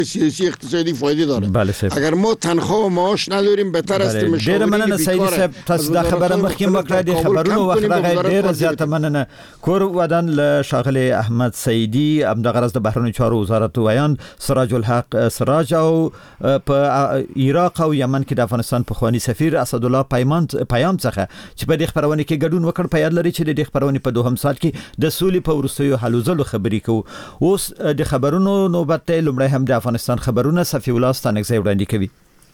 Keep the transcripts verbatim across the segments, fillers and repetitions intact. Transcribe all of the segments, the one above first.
سیاسی اقتصادی فایده داره. بله صاحب. اگر ما تنخواه و معاش نداریم بهتر است مشاورین ډیر مننه سید صاحب، تاسو دا خبره مخکې مکړه د خبرونو وخت راغی. ډیر زیاته مننه. کور ودان له شاغلی احمد سیدی ام د غرض د بهرنیو چارو وزارت ویان سراج الحق سراج او په عراق او یمن کې د افغانستان په خواني سفیر اسد الله پیمان پیام څخه چې په دې خبرونه کې ګډون وکړ په یاد لري چې د دې خبرونه په دوهم سال کې د سولې په ورستیو حلو ځلو خبرې کوو. اوس د خبرونو نوبت ته لمړی هم د افغانستان خبرونه صفی الله ستانکزی وړاندې کوي.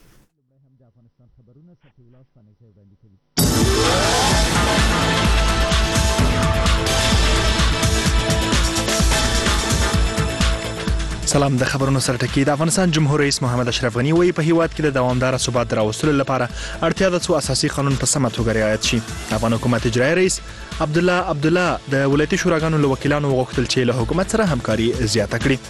سلام. د خبرونو سره ټکی. د افغانستان جمهور رئیس محمد اشرف غنی وایي په هیواد کې د دوامدار ثبات راوستلو لپاره اړتیا ده چې اساسي قانون په سمه توګه رعایت شي. افغان حکومت اجرایي رئیس عبدالله عبدالله د ولایتي شوراګانو له وکیلانو وغوښتل چې له حکومت سره همکاري زیاته کړي.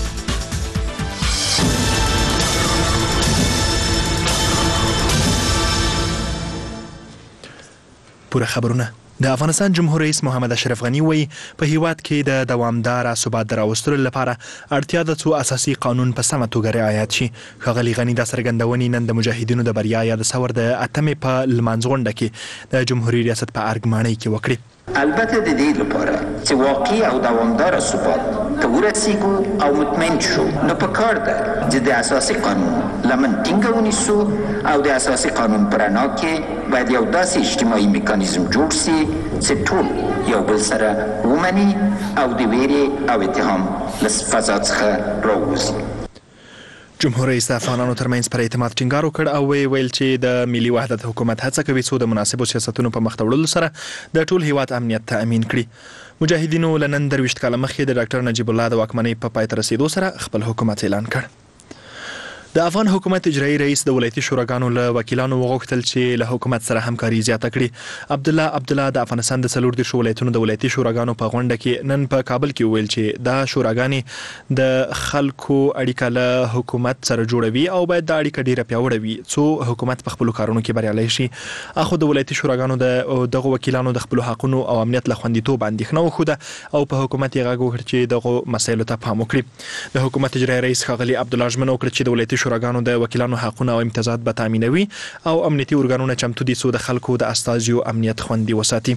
پوره خبرونه. د افغانستان جمهور رئیس محمد اشرف غنی وایي په هیواد کې د دوامدار ثبات راوستلو لپاره اړتیا ده چې اساسي قانون په سمه توګه رعایت شي. ښاغلي غنی دا څرګندونې نن د مجاهدینو د بریا یا د ثور د اتمې په لمانځغونډه کې د جمهوریت ریاست په ارګمانۍ کې وکړي. البته د دې لپاره چې واقعي او دوامدار ثبات ته ورسیږو او مطمئن شو نو په کار ده چې د اساسي قانون لمن ټینګه ونیسو او د اساسي قانون په رڼا کې باید یو داسې اجتماعي میکانیزم جوړ سي چې ټول یو بل سره ومني او د ویرې او اتهام له فضا څخه راووځي. جمهور رئیس د افغانانو ترمنځ پر اعتماد ټینګار وکړ او ویل چې د ملي وحدت حکومت هڅه کوي څو د مناسبو سیاستونو په مخ ته وړلو سره د ټول هیواد امنیت تأمین کړي. مجاهدینو له نن درویشت کاله مخکې د ډاکټر نجیب الله د واکمنۍ په پای ته رسیدو سره خپل حکومت اعلان کړ. د افغان حکومت اجرایي رئیس د ولایتي شوراګانو له وکیلانو وغوښتل چې له حکومت سره همکاري زیاته کړي. عبدالله عبدالله د افغانستان د څلور دېرشو ولایتونو د ولایتي شوراګانو په غونډه کې نن په کابل کې وویل چې دا شوراګانې د خلکو اړیکه له حکومت سره جوړوي او باید دا اړیکه ډیره پیاوړې وي څو حکومت په خپلو کارونو کې بریالی شي. اخو د ولایتي شوراګانو د دغو وکیلانو د خپلو حقونو او امنیت له خوندیتوب اندېښنه وښوده او په حکومت یې غږ وکړ چې دغو مسایلو ته پام وکړي. د حکومت اجرایي رئیس ښاغلي عبدالله ژمنه وکړه چې د ولایتي شوراګانو د وکیلانو حقونه او امتیازات به تامینوي او امنیتي ارګانونه چمتو دي څو د خلکو د استازیو امنیت خوندي وساتي.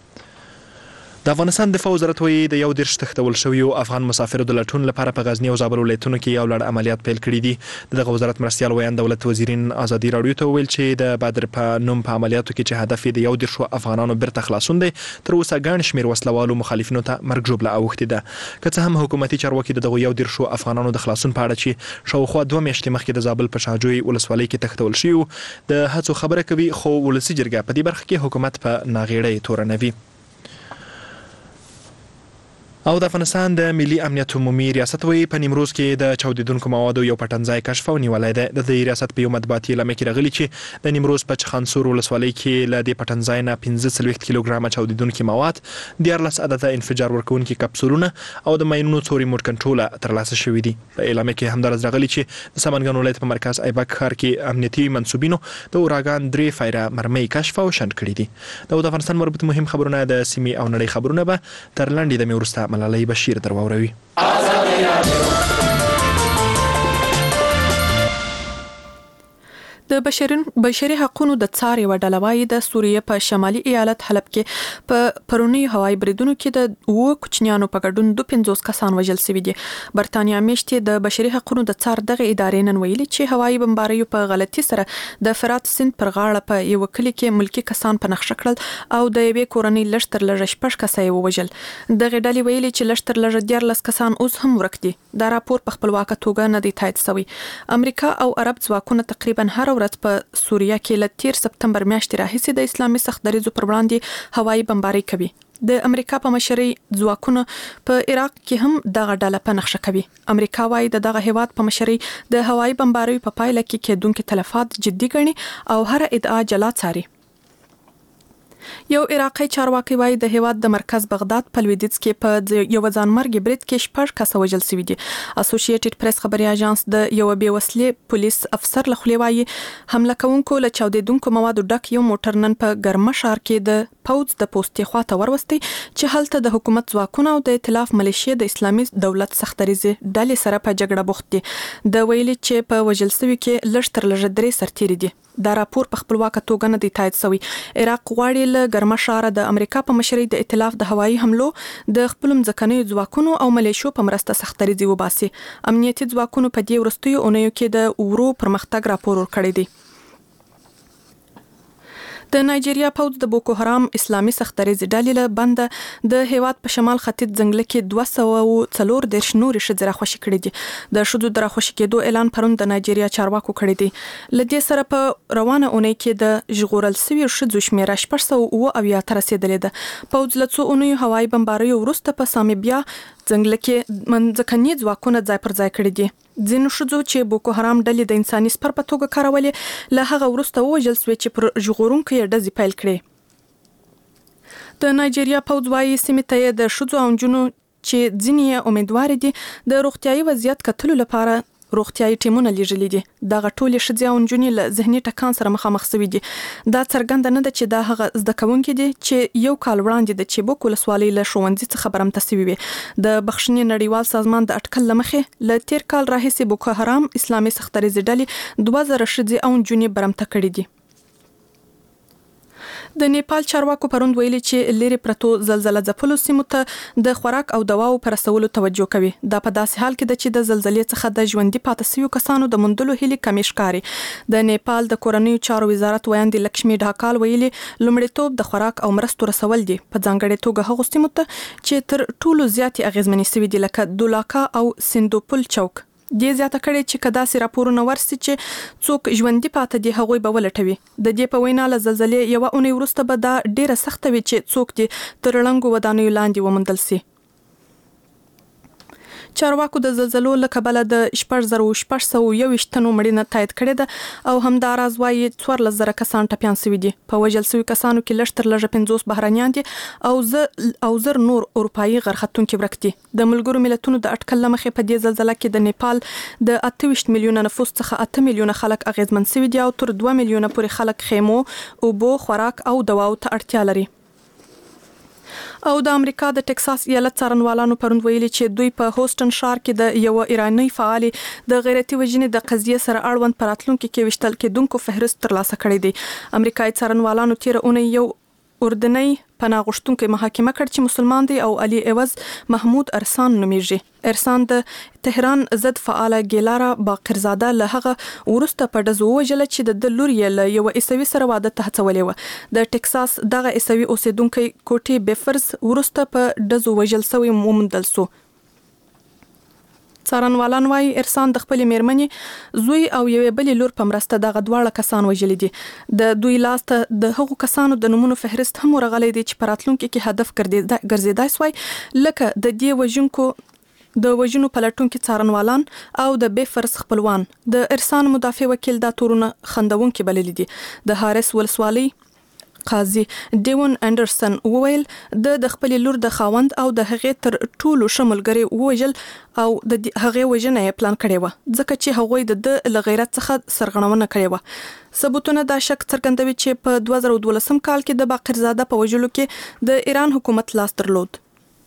د افغانستان دفاع وزارت وایي د یو دېرش تښتول شویو افغان مسافرو د لټون لپاره په غزني او زابل ولایتونو کې یو لړ عملیات پیل کړي دي. دغه وزارت مرستیال ویان دولت وزیرین ازادي راډیو ته وویل چې د بدر په نوم په عملیاتو کې چې هدف یې د یو دېرشو افغانانو بیرته خلاصون دی تر اوسه ګڼ شمېر وسلوالو مخالفینو ته مرګ ژوبله اوښتې ده. که څه هم حکومتي چارواکي د دغو یو دېرشو افغانانو د خلاصون په اړه چې شاوخوا دوه میاشتې مخکې د زابل په شاهجوی ولسوالۍ کې تښتول شوي د هڅو خبره کوي خو ولسي جرګه په دې برخه کې حکومت په ناغېړۍ تورنوي. او د افغانستان د ملي امنیت عمومي ریاست وایي په نیمروز کې د چاودیدونکو موادو یو پټنځای کشف او نیولی دی. د دې ریاست په یو مطبوعاتي اعلامیه کې راغلي چې د نیمروز په چخانسور ولسوالۍ کې له دې پټنځای نه پنځه څلوېښت کیلوګرامه چاودیدونکي مواد، دیارلس عدده انفجار ورکوونکي کپسولونه او د ماینونو څو ریموټ کنټروله ترلاسه شوي دي. په اعلامیه کې همدارس راغلي چې د سمنګان ولایت په مرکز ایبک ښار کې امنیتي منصوبینو د اورګان درې فایره مرمۍ کشف او شنډ کړي دي. د افغانستان مربوط مهم خبرونه د سیمې او نړۍ خبرونه به تر لنډې دمې وروسته ملالۍ بشیر در واوروي. د بشري حقوقو د څار یوه ډله وايي د سوریې په شمالي ایالت حلب کې په پرونیو هوایي بریدونو کې د اوه کوچنیانو په ګډون دوه پنځوس کسان وژل شوي دي. برتانیا میاشتې د بشري حقوقو د څار دغه ادارې نن ویلي چې هوایي بمباریو په غلطي سره د فرات سیند پر غاړه په یو کلی کې ملکی کسان په نښه کړل او د یوې کورنۍ لږ تر لږه شپږ کسه یې ووژل. دغه ډلې ویلي چې لږ تر لږه دیارلس کسان اوس هم ورک دي. دا راپور په خپلواکه توګه نه دی تایید شوی. امریکا او عرب ځواکونه تقریبا هر ورځ په سوریه کې له تیر سپتمبر میاشتې راهیسې د اسلامي سخت دریځو پر وړاندې هوایي بمباري کوي. د امریکا په مشرۍ ځواکونه په عراق کې هم دغه ډله په نښه کوي. امریکا وايي د دغه هیواد په مشرۍ د هوایي بمباریو په پایله کې کېدونکي تلفات جدي ګڼي او هر ادعا جلا څاري. یو عراقي چارواکي وایي د هیواد د مرکز بغداد په لویدیځ کې په یو ځانمرګي برید کې شپږ کسه وژل شوي دي. اسوسییټډ پریس خبري اژانس د یو بې وسلې پولیس افسر له خولې وایي حمله کوونکو له چاودیدونکو موادو ډک یو موټر نن په ګرمه ښار کې د پوځ د پوستې خواته وروستي چې هلته د حکومت ځواکونه او د ائتلاف ملیشیا د اسلامي دولت سختریزي ډلې سره په جګړه بوخت دي. د ویلي چې په وژل شوي کې لږ تر لږه درې سرتیري دي. دا راپور په خپلواکه توګه نه دی تایید شوی. عراق غواړي له ګرمه ښار د امریکا په مشرۍ د ائتلاف د هوایي حملو د خپل ځمکنیو ځواکونو او ملیشو په مرسته سختریزي وباسي. امنیتي ځواکونو په دې وروستیو اونیو کې د ورو پرمختګ راپور ورکړی دی. د نایجیریا پوځ د بوکو حرام اسلامي سختریزي ډلې له بنده د هیواد په شمال ختیځ ځنګل کې دوه سوه او څلور دېرش نورې ښځې راخوشي کړي دي. د ښځو د راخوشي کېدو اعلان پرون د نایجیریا چارواکو کړی دی. له دې سره په روانه اونۍ کې د ژغورل شویو ښځو شمیره شپږ سوه اووه اویا ته رسېدلې ده. پوځ له څو اونیو هوایي بمباریو وروسته په سامیبیا ځنګل کې منځکني ځواکونه ځای پر ځای کړي دي. ځینو ښځو چې بوکو حرام ډلې د انساني سپر په توګه کارولې له هغه وروسته ووژل شوې چې پر ژغورونکو یې ډزې پیل کړې. د نایجیریا پوځ وایي سیمې ته یې د ښځو او نجونو چې ځینې یې امیدوار دي د روغتیايي وضعیت کتلو لپاره روغتیايي ټیمونه لیږلي دي. دغه ټولې ښځې او نجونې له ذهني ټکان سره مخامخ شوي دي. دا څرګنده نه ده چې دا هغه زده کوونکي دي چې یو کال وړاندې د چیبوک ولسوالۍ له ښوونځي څخه برمته شوي وي. د بخښنې نړیوال سازمان د اټکل له مخې له تیر کال راهیسې بوکو حرام اسلامي سختریزي ډلې دوه زره ښځې او نجونې برمته کړي دي. د نیپال چارواکو پروند ویلي چې لری پرتو زلزلہ ځپلو سیمو ته د خوراک او دواو پر رسولو توجه کوي. دا په داسې حال کې ده چې د زلزلې څخه د ژوندۍ پاتې شویو کسانو د موندلو هیلې کمې ښکاري. د نیپال د کورنیو چارو وزارت ویاندې لکشمي ډاکال ویلي لومړیتوب د خوراک او مرستو رسول دي، په ځانګړې توګه هغو سیمو ته چې تر ټولو زیاتې اغیزمنې شوي دي لکه دولاکا او سندوپل چوک. دې زیاته کړې چې کدا سي راپورونه ورسي چې څوک ژوندۍ پاتې دي هغوی به ولټوي. د دې په وینا له زلزلې یو اونۍ وروسته به دا ډیره سخته وي چې څوک دي تر ړنګو ودانیو لاندې وموندل سي. چارواکو د زلزلو له کبله د شپږ زره شپږ سوه یوویشت تنو مړینه تایید کړې ده او همداراز وایي څوارلس زره کسان ټپیان شوي دي. په وژل شوي کسانو کې لږ تر لږه پنځوس بهرنیان دي او زه او زر نور اروپایي غرختونکي ورک دي. د ملګرو ملتونو د اټکل له مخې په دې زلزله کې د نیپال د اته ویشت میلیونه نفوس څخه اته میلیونه خلک اغیزمن شوي دي او تر دوه میلیونه پورې خلک خیمو، اوبو، خوراک او دواو ته اړتیا لري. او د امریکا د ټکساس ایالت څارنوالانو پروند ویلي چې دوی په هوسټن ښار کې د یو ایرانی فعالي د غیرتي وژنې د قضیې سره اړوند پراتلونکو کې وشتل کېدونکو فهرست ترلاسه کړی دی. امریکایي څارنوالانو تیر اونۍ یو اردنی پناه غوښتونکی محاکمه کړ چې مسلمان دی او علي عوض محمود ارسان نومیږي. ارسان د تهران ضد فعاله ګیلارا باقرزاده له هغه ورسته په ډزو وژل چې د لور یې له یو عیسوي سره واده ته هڅولې و. د ټکساس دغه عیسوي اوسیدونکو کوټي بیفرز ورسته په ډزو وژل شوی وموندل شو. څارنوالان وايي ارسان د خپل میرمنې زوی او یوې بلې لور په مرسته دغه دواړه کسان وژلي دي. د دوی لاس ته د هغو کسانو د نمونو فهرست هم ورغلی دی چې په راتلونکي کې هدف ګرځېدای سوی لکه د دې وژونکو د وژنو پلټونکي څارنوالان او د بیفرز خپلوان. د ارسان مدافع وکیل دا تورونه خندونکي بللي دي. د هارس ولسوالۍ قاضي ډیون انډرسن وویل د د خپل لور د خاوند او د هغې تر ټولو شمولګری وژل او د هغې وژنه یې پلان کړې و ځکه چې هغوی د د غیرت څخه سرغړونه کړې و. ثبوتونه دا شک څرګندوي چې په دوه زره دولسم کال کې د باقرزاده په وژلو کې د ایران حکومت لاس درلود.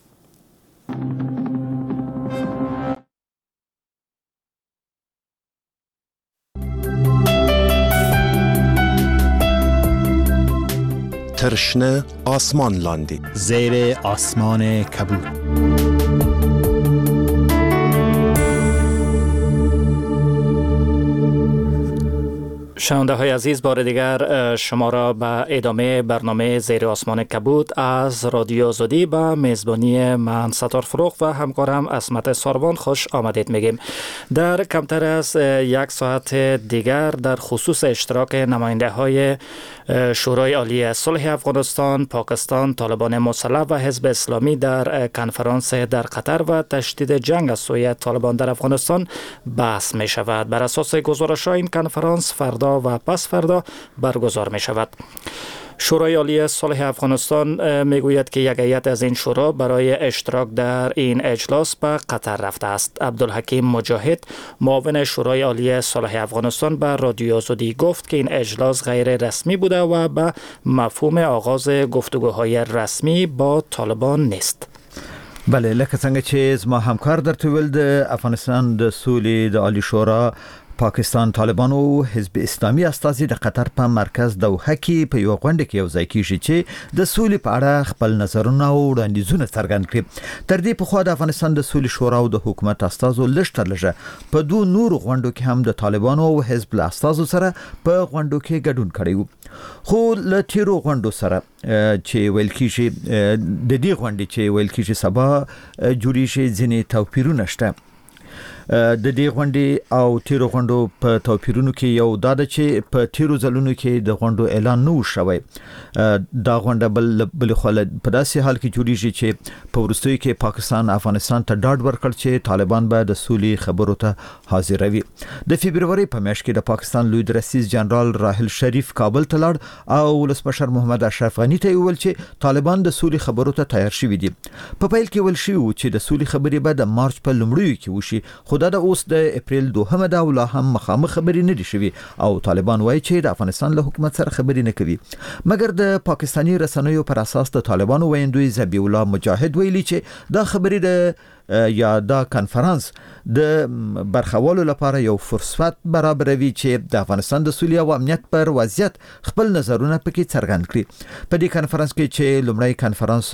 ترشنه آسمان لاندی زیر آسمان کبود. شنونده های عزیز، بار دیگر شما را به ادامه برنامه زیر آسمان کبود از رادیو آزادی به میزبانی من ستار فروغ و همکارم عصمت ساروان خوش آمدید میگیم. در کمتر از یک ساعت دیگر در خصوص اشتراک نماینده های شورای عالی صلح افغانستان، پاکستان، طالبان مسلح و حزب اسلامی در کنفرانس در قطر و تشدید جنگ از سوی طالبان در افغانستان بحث می شود. بر اساس گزارش های این کنفرانس فردا و پس فردا برگزار می شود. شورای عالی صلح افغانستان میگوید که یک هیئت از این شورا برای اشتراک در این اجلاس به قطر رفته است. عبدالحکیم مجاهد معاون شورای عالی صلح افغانستان به رادیو آزادی گفت که این اجلاس غیر رسمی بوده و به مفهوم آغاز گفتگوهای رسمی با طالبان نیست. بله، لکه څنګه چې زما همکار درته ویل د افغانستان د سولې د عالی شورا پاکستان، طالبان او حزب اسلامي استازي د قطر په مرکز دوحه کې په یو غونډه کې یو ځای کیږي چې د سولې په اړه خپل نظرونه او وړاندیزونه څرګند کړي. تر دې په خوا د افغانستان د سولې شورا او د حکومت استازو لږ تر لږه په دوه نور غونډو کې هم د طالبان او حزب استازو سره په غونډو کې ګډون کړی وو. خو له تیرو غونډو سره چې ویل کیږي د دې غونډې چې ویل کیږي سبا جوړی شي ځینې توپیرونه شته. د دې غونډې او تیرو غونډو په توپیرونو کې یو دا ده چې په تیرو ځلونو کې د غونډو اعلان نه شوی. دا غونډه بل بل خل په داسې حال کې جوړیږي چې په ورستیو کې پاکستان افغانستان ته ډاډ ورکړ چې طالبان به د سولې خبرو ته حاضروي. د فبرवरी په میاشت کې د پاکستان لوی رئیس جنرال راحل شریف کابل ته لاړ او ولسمشر محمد اشرف غنی ته ویل چې طالبان د سولې خبرو ته تیار شوي دي. په پیل کې ویل شوی چې د سولې خبرې به د مارچ په لومړیو کې وشي، خو دا د اوس د اپریل دوهمه دا ولا هم مخامخ خبرې نه دي شوي او طالبان وایي چې د افغانستان له حکومت سره خبرې نه کوي. مګر د پاکستانی رسنیو پر اساس د طالبانو ویندوی ذبیح الله مجاهد ویلي چې دا خبرې د یا دا کانفرنس د برخوالو لپاره یو فرصت برابروي چې د افغانستان د سولې او امنیت پر وضعیت خپل نظرونه پکې څرګند کړي. په دې کانفرنس کې چې لومړی کانفرنس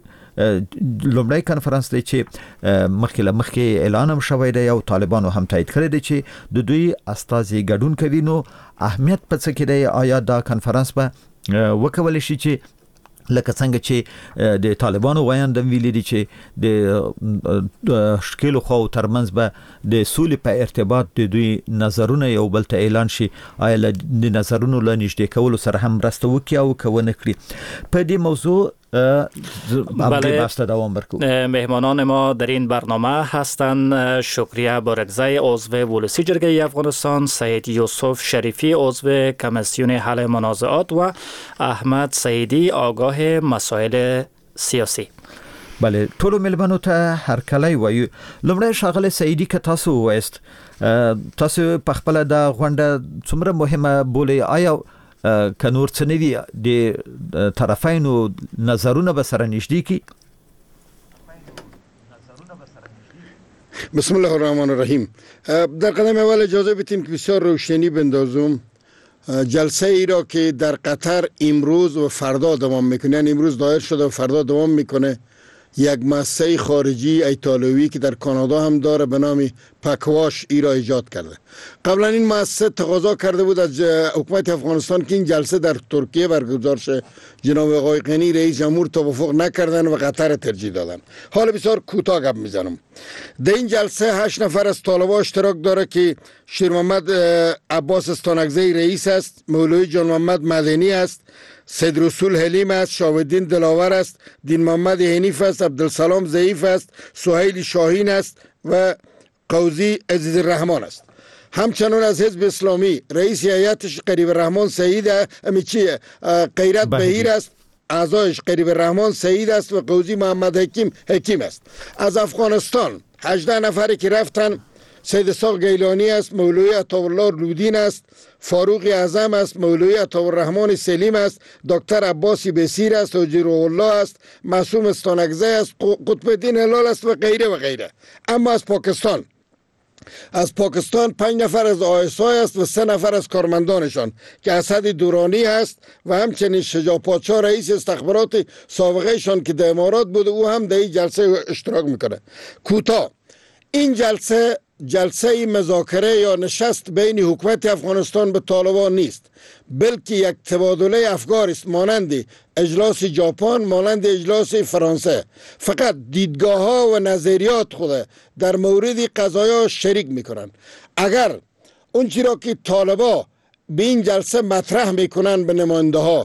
لومړی کانفرنس دی چې مخکې له مخکې اعلان هم شوی دی او طالبانو هم تایید کړی دی چې د دوی استازي ګډون کوي. نو اهمیت په څه کې دی؟ آیا دا کانفرنس به وکولای شي چې لکه څنګه چې د طالبانو وایند ویلي دي چې د شکل خو ترمنځ به د سولې په ارتباط د دوی نظرونه یو بل ته اعلان شي، آیا د نظرونو له نږدې کولو سره هم مرسته وکړي او کوونه کړي؟ په دې موضوع بله، مهمانان ما در این برنامه هستند شکریه بارگزی عضو ولسی جرگه افغانستان، سید یوسف شریفی عضو کمیسیون حل منازعات و احمد سعیدی آگاه مسائل سیاسی. بله، ټولو ملمنو ته هر کله وایو. لومړی ښاغلی سعیدي که تاسو وایست تاسو په خپل د غونډه څومره مهمه بولئ، آیا که نور څه نوي د طرفینو نظرونه به سره نږدې کی؟ بسم الله الرحمن الرحیم. در قدم اول اجازه بدیم که بسیار روشنی بندازم جلسه ای را که در قطر امروز و فردا دوام میکنه، یعنی امروز دایر شده و فردا دوام میکنه، یک مؤسسه خارجی ایتالوی که در کانادا هم داره به نام پکواش ای را ایجاد کرده. قبلا این مؤسسه تقاضا کرده بود از حکومت افغانستان که این جلسه در ترکیه برگزار شه. جناب آقای غنی رئیس جمهور توافق نکردن و قطر ترجیح دادن. حالا بسیار کوتاه گپ میزنم. در این جلسه هشت نفر از طالبان اشتراک داره که شیر محمد عباس استانکزی رئیس است، مولوی جان محمد مدنی است، سید رسول حلیم است، شاهدین دلاور است، دین محمد حنیف است، عبدالسلام ضعیف است، سهیل شاهین است و قوزی عزیز الرحمن است. همچنان از حزب اسلامی رئیس هیئتش قریب الرحمن سعید امیچی غیرت بهیر است، اعضایش قریب الرحمن سعید است و قوزی محمد حکیم حکیم است. از افغانستان هجده نفری که رفتن سید اسحاق گیلانی است، مولوی عطاالله رودین است، فاروق اعظم است، مولوی عطاالرحمن سلیم است، دکتر عباسی بسیر است، حاجی روح الله است، معصوم استانکزی است، قطب الدین هلال است و غیره و غیره. اما از پاکستان از پاکستان پنج نفر از آیسای است و سه نفر از کارمندانشان که اسد دورانی هست و همچنین شجاع پادشاه رئیس استخبارات سابقهشان که در امارات بوده، او هم در این جلسه اشتراک میکنه. کوتاه، این جلسه جلسه مذاکره یا نشست بین حکومت افغانستان به طالبان نیست، بلکه یک تبادله افکار است، مانند اجلاس ژاپن، مانند اجلاس فرانسه. فقط دیدگاه ها و نظریات خود در مورد قضایا شریک میکنند. اگر اون چیزی را که طالبان به این جلسه مطرح میکنن به نماینده ها،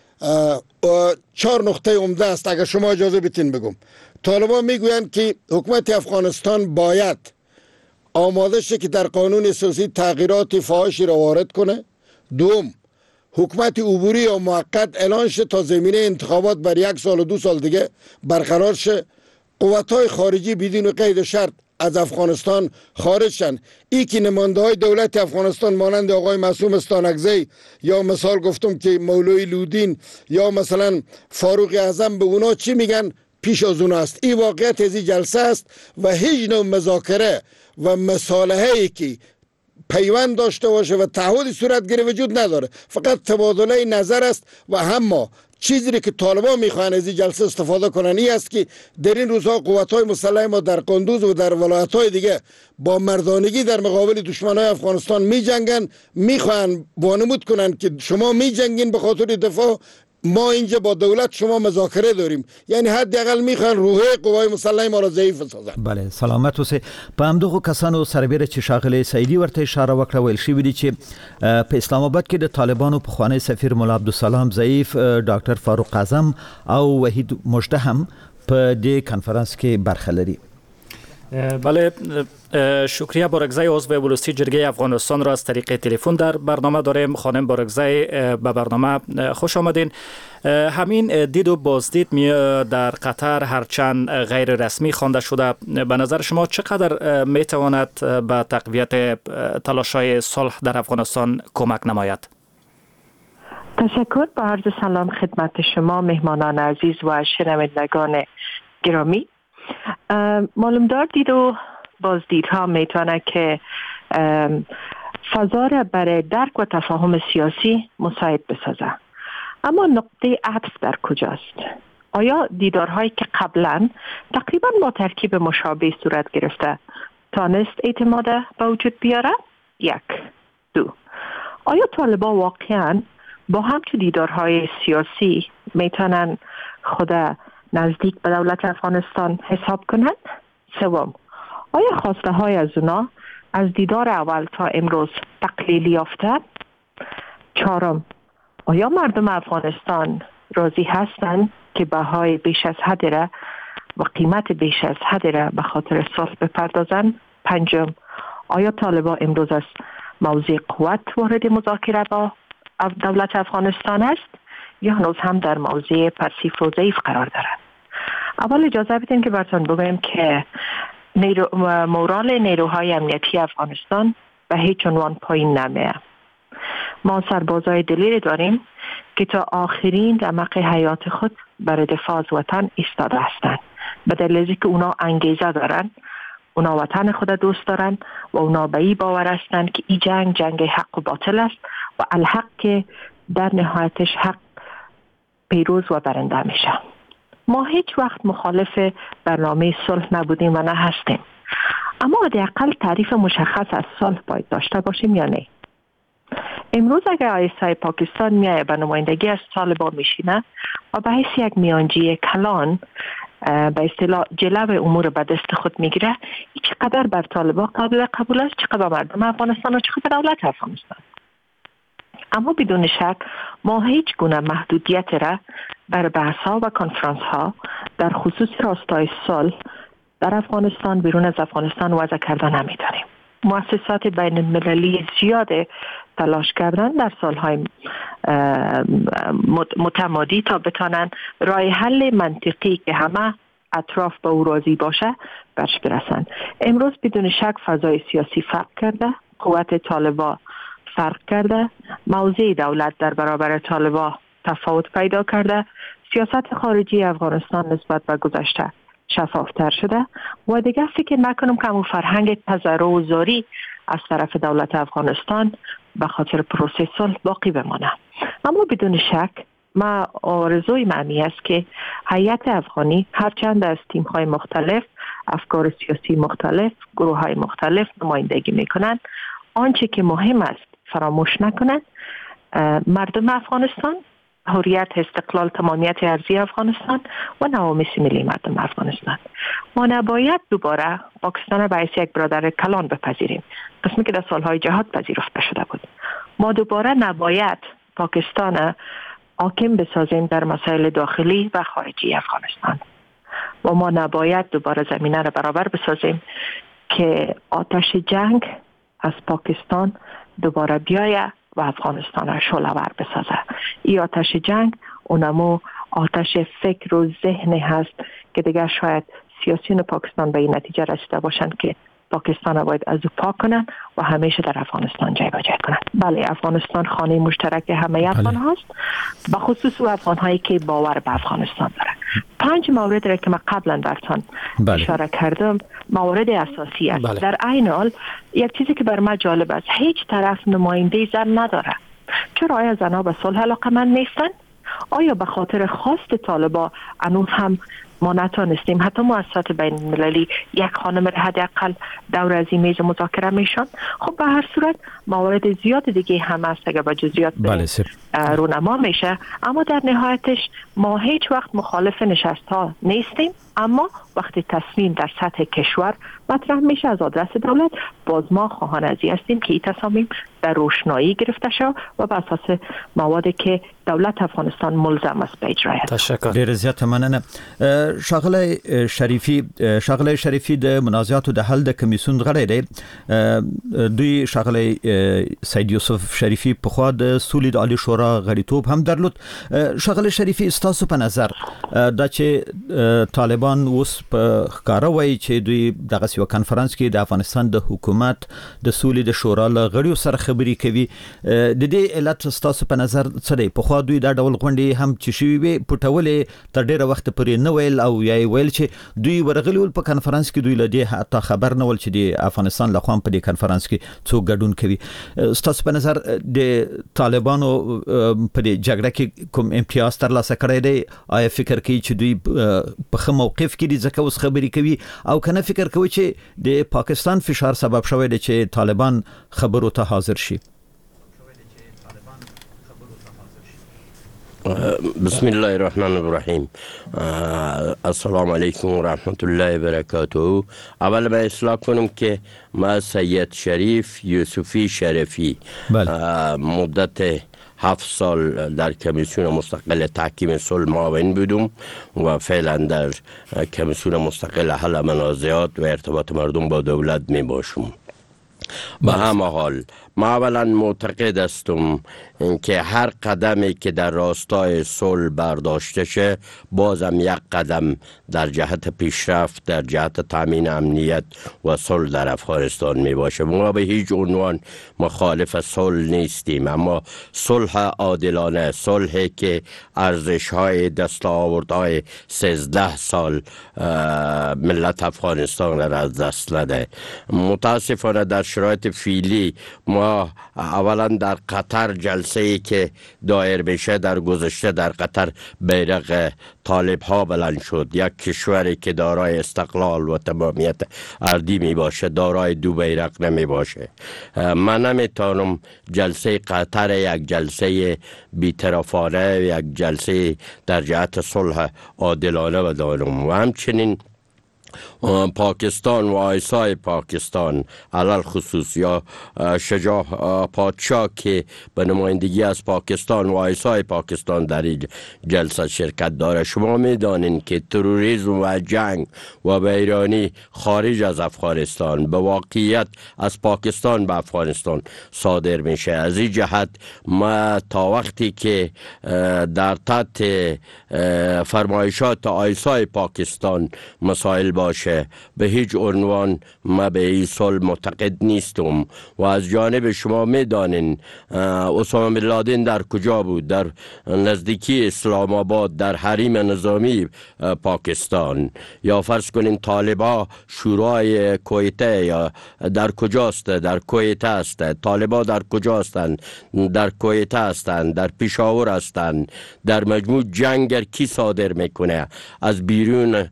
چهار نقطه عمده است. اگر شما اجازه بدین بگم، طالبان میگویند که حکومت افغانستان باید آماده شه که در قانون اساسی تغییرات فاحشی را وارد کنه. دوم، حکومت عبوری یا موقت اعلان شه تا زمینه انتخابات بر یک سال و دو سال دیگه برقرار شه. قوت‌های خارجی بدون قید و شرط از افغانستان خارج شن. ای که نماینده های دولت افغانستان مانند آقای معصوم استانکزی یا مثال گفتم که مولوی لودین یا مثلا فاروق اعظم به اونا چی میگن پیش از اون است. این واقعیت از این جلسه است و هیچ نوع مذاکره و مصالحه‌ای که پیوند داشته باشه و تعهد صورت گیره وجود نداره، فقط تبادله نظر است. و هم چیزی که طالبان میخوان از این جلسه استفاده کنن این است که در این روزها قوت‌های مسلح ما در قندوز و در ولایت‌های دیگه با مردانگی در مقابل دشمنای افغانستان میجنگن، میخوان وانمود کنن که شما میجنگین به خاطر دفاع، ما اینجا با دولت شما مذاکره داریم. یعنی حداقل میخوان روحه قوای مسلح ما را ضعیف سازن. بله سلامت اوسه. په همدغه کسانو سربېره چې ښاغلی سعیدي ورته اشاره وکړه، ویل شوي دي چې په اسلام آباد کې د طالبانو پخوانی سفیر مولا عبدالسلام ضعیف، ډاکټر فاروق اعظم او وحید مجده هم په دې کنفرانس کې برخه لري. بله، شکریه بارگزای عضو بلوچی جرگه افغانستان را از طریق تلفن در برنامه داریم. خانم بارگزای به برنامه خوش آمدین. همین دید و بازدید در قطر هرچند غیر رسمی خوانده شده، به نظر شما چقدر میتواند به تقویت تلاش‌های صلح در افغانستان کمک نماید؟ تشکر. با عرض سلام خدمت شما مهمانان عزیز و شنوندگان گرامی. معلومدار دید و بازدیدها میتونه که فضا را برای درک و تفاهم سیاسی مساعد بسازه. اما نقطه عطف در کجاست؟ آیا دیدارهایی که قبلا تقریبا با ترکیب مشابه صورت گرفته تانست اعتماد به وجود بیاره؟ یک. دو. آیا طالبان واقعا با همچون دیدارهای سیاسی میتونن خود نزدیک به دولت افغانستان حساب کنند؟ سوم. آیا خواسته های از اونا از دیدار اول تا امروز تقلیل یافته؟ چهارم. آیا مردم افغانستان راضی هستند که بهای بیش از حد را و قیمت بیش از حد را به خاطر صلح بپردازند؟ پنجم. آیا طالبان امروز از موضع قوت وارد مذاکره با دولت افغانستان است یا هنوز هم در موضع پسیف و ضعیف قرار دارد؟ اول اجازه بدین که براتون بگویم که نیرو مورال نیروهای امنیتی افغانستان به هیچ عنوان پایین نمیه. ما سربازای دلیر داریم که تا آخرین رمق حیات خود برای دفاع از وطن ایستاده هستند. به دلیل که اونا انگیزه دارن، اونا وطن خود دوست دارن و اونا به این باور هستند که این جنگ جنگ حق و باطل است و الحق که در نهایتش حق پیروز و برنده میشه. ما هیچ وقت مخالف برنامه صلح نبودیم و نه هستیم، اما حداقل تعریف مشخص از صلح باید داشته باشیم یا نه. امروز اگر آی اس آی پاکستان میایه به نمایندگی از طالبان میشینه و به حیث یک میانجی کلان به اصطلاح جلو امور به دست خود میگیره، این چقدر بر طالبان قابل قبول است، چقدر مردم افغانستان و چقدر دولت افغانستان. اما بدون شک ما هیچ گونه محدودیت را بر بحث‌ها و کنفرانس‌ها در خصوص راستای صلح در افغانستان بیرون از افغانستان وضع کردن نمی‌دانیم. مؤسسات بین المللی زیاد تلاش کردن در سالهای متمادی تا بتانن راه حل منطقی که همه اطراف به او راضی باشه برش برسن. امروز بدون شک فضای سیاسی فرق کرده، قوت طالبان فرق کرده، موضع دولت در برابر طالبان تفاوت پیدا کرده، سیاست خارجی افغانستان نسبت به گذشته شفافتر شده و دیگه فکر نکنم که همون فرهنگ تضرع و زاری از طرف دولت افغانستان به خاطر پروسه صلح باقی بمانه. اما بدون شک ما آرزوی معنی است که هیئت افغانی هرچند از تیم‌های مختلف، افکار سیاسی مختلف، گروه‌های مختلف نمایندگی میکنند، آنچه که مهم است فراموش نکنند مردم افغانستان، حریت، استقلال، تمامیت ارضی افغانستان و نوامیس ملی مردم افغانستان. ما نباید دوباره پاکستان به حیث یک برادر کلان بپذیریم، قسمی که در سالهای جهاد پذیرفته شده بود. ما دوباره نباید پاکستان حاکم بسازیم در مسائل داخلی و خارجی افغانستان و ما نباید دوباره زمینه را برابر بسازیم که آتش جنگ از پاکستان دوباره بیایه و افغانستان را شعله‌ور بسازه. این آتش جنگ اونمو آتش فکر و ذهن هست که دیگر شاید سیاسیون پاکستان به این نتیجه رسیده باشند که پاکستان باید از او پاک کنن و همیشه در افغانستان جای با جای کنن. بله، افغانستان خانه مشترک همه افغان هاست، به خصوص او افغان هایی که باور به افغانستان دارن. پنج مورد را که من قبلا براتون اشاره کردم موارد اساسی است. بله. در عین حال یک چیزی که بر من جالب است، هیچ طرف نماینده زن نداره. چرا؟ آیا زنها به صلح علاقه‌مند نیستن؟ آیا به خاطر خواست طالبان انوز هم ما نتونستیم حتی مؤسسات بین المللی یک خانم را حداقل دور از این میز مذاکره میشن؟ خب به هر صورت موارد زیاد دیگه هم هست اگر با جزئیات رونما میشه، اما در نهایتش ما هیچ وقت مخالف نشست ها نیستیم، اما وقتی تصمیم در سطح کشور مطرح میشه از آدرس دولت، باز ما خواهان از این هستیم که این تصامیم در روشنایی گرفته شود و بر اساس موادی که دولت افغانستان ملزم است به اجرای. تشکر. ډیر زیات مننه. ښاغلی شریفي ښاغلی شریفي د منازعاتو د حل د کمیسیون غړی دی. دوی ښاغلی سید یوسف شریفي په خوا د سولې د عالی شورا غړیتوب هم درلود. ښاغلی شریفي ستاسو په نظر دا چې طالبان اوس په ښکاره وایي چې دوی دغه یو کانفرنس کې د افغانستان د حکومت د سولې د شورا له غړیو سره خبرې کوي، د دې علت ستاسو په نظر څه دی؟ په خوا دوی دا ډول غونډې هم چې شوي وي پټولې تر ډیره وخت پورې نه ویل او یا ویل چې دوی ورغلي ول په کانفرنس کې، دوی له دې حتی خبر نه ول چې د افغانستان له خوا په دې کانفرنس کې څوک ګډون کوي. ستاسو په نظر د طالبانو په دې جګړه کې کوم امتیاز ترلاسه کړی دی؟ آیا فکر کوي چې دوی په ښه موقف کې دي ځکه اوس خبرې کوي، او کنه فکر کوي چې د پاکستان فشار سبب شوی دی چې طالبان خبرو ته حاضر شي؟ بسم الله الرحمن الرحیم. السلام علیکم و رحمت الله و برکاته. اول من اصلاح کنم که ما سید شریف یوسفی شریفی مدت هفت سال در کمیسیون مستقل تحکیم صلح معاون بودم و فعلا در کمیسیون مستقل حل منازعات و ارتباط مردم با دولت می باشم. به همه حال ما اولا معتقد هستم که هر قدمی که در راستای صلح برداشته شه بازم یک قدم در جهت پیشرفت در جهت تامین امنیت و صلح در افغانستان می باشه. ما به هیچ عنوان مخالف صلح نیستیم، اما صلح عادلانه، صلحی که ارزش های دستاوردهای سیزده سال ملت افغانستان را از دست نده. متاسفانه در شرایط فعلی ما اولا در قطر جلسه ای که دایر میشه، در گذشته در قطر بیرق طالب ها بلند شد. یک کشوری که دارای استقلال و تمامیت اردی می باشه دارای دو بیرق نمی باشه. من نمیتونم جلسه قطر یک جلسه بی‌طرفانه، یک جلسه در جهت صلح عادلانه بدانم. و همچنین پاکستان و آیسای پاکستان علل خصوص یا شجاع پادشاه که به نمایندگی از پاکستان و آیسای پاکستان در این جلسه شرکت داره. شما میدانین که تروریسم و جنگ و بیرانی خارج از افغانستان به واقعیت از پاکستان به افغانستان صادر میشه. از این جهت ما تا وقتی که در تحت فرمایشات آیسای پاکستان مسائل باشه به هیچ عنوان ما به این صلح معتقد نیستم. و از جانب شما میدانین اسامه بن لادن در کجا بود؟ در نزدیکی اسلام آباد، در حریم نظامی پاکستان. یا فرض کنین طالبا شورای کویته یا در کجاست؟ در کویته است. طالبا در کجا هستند؟ در کویته هستند، در پشاور هستند. در مجموع جنگ کی صادر میکنه؟ از بیرون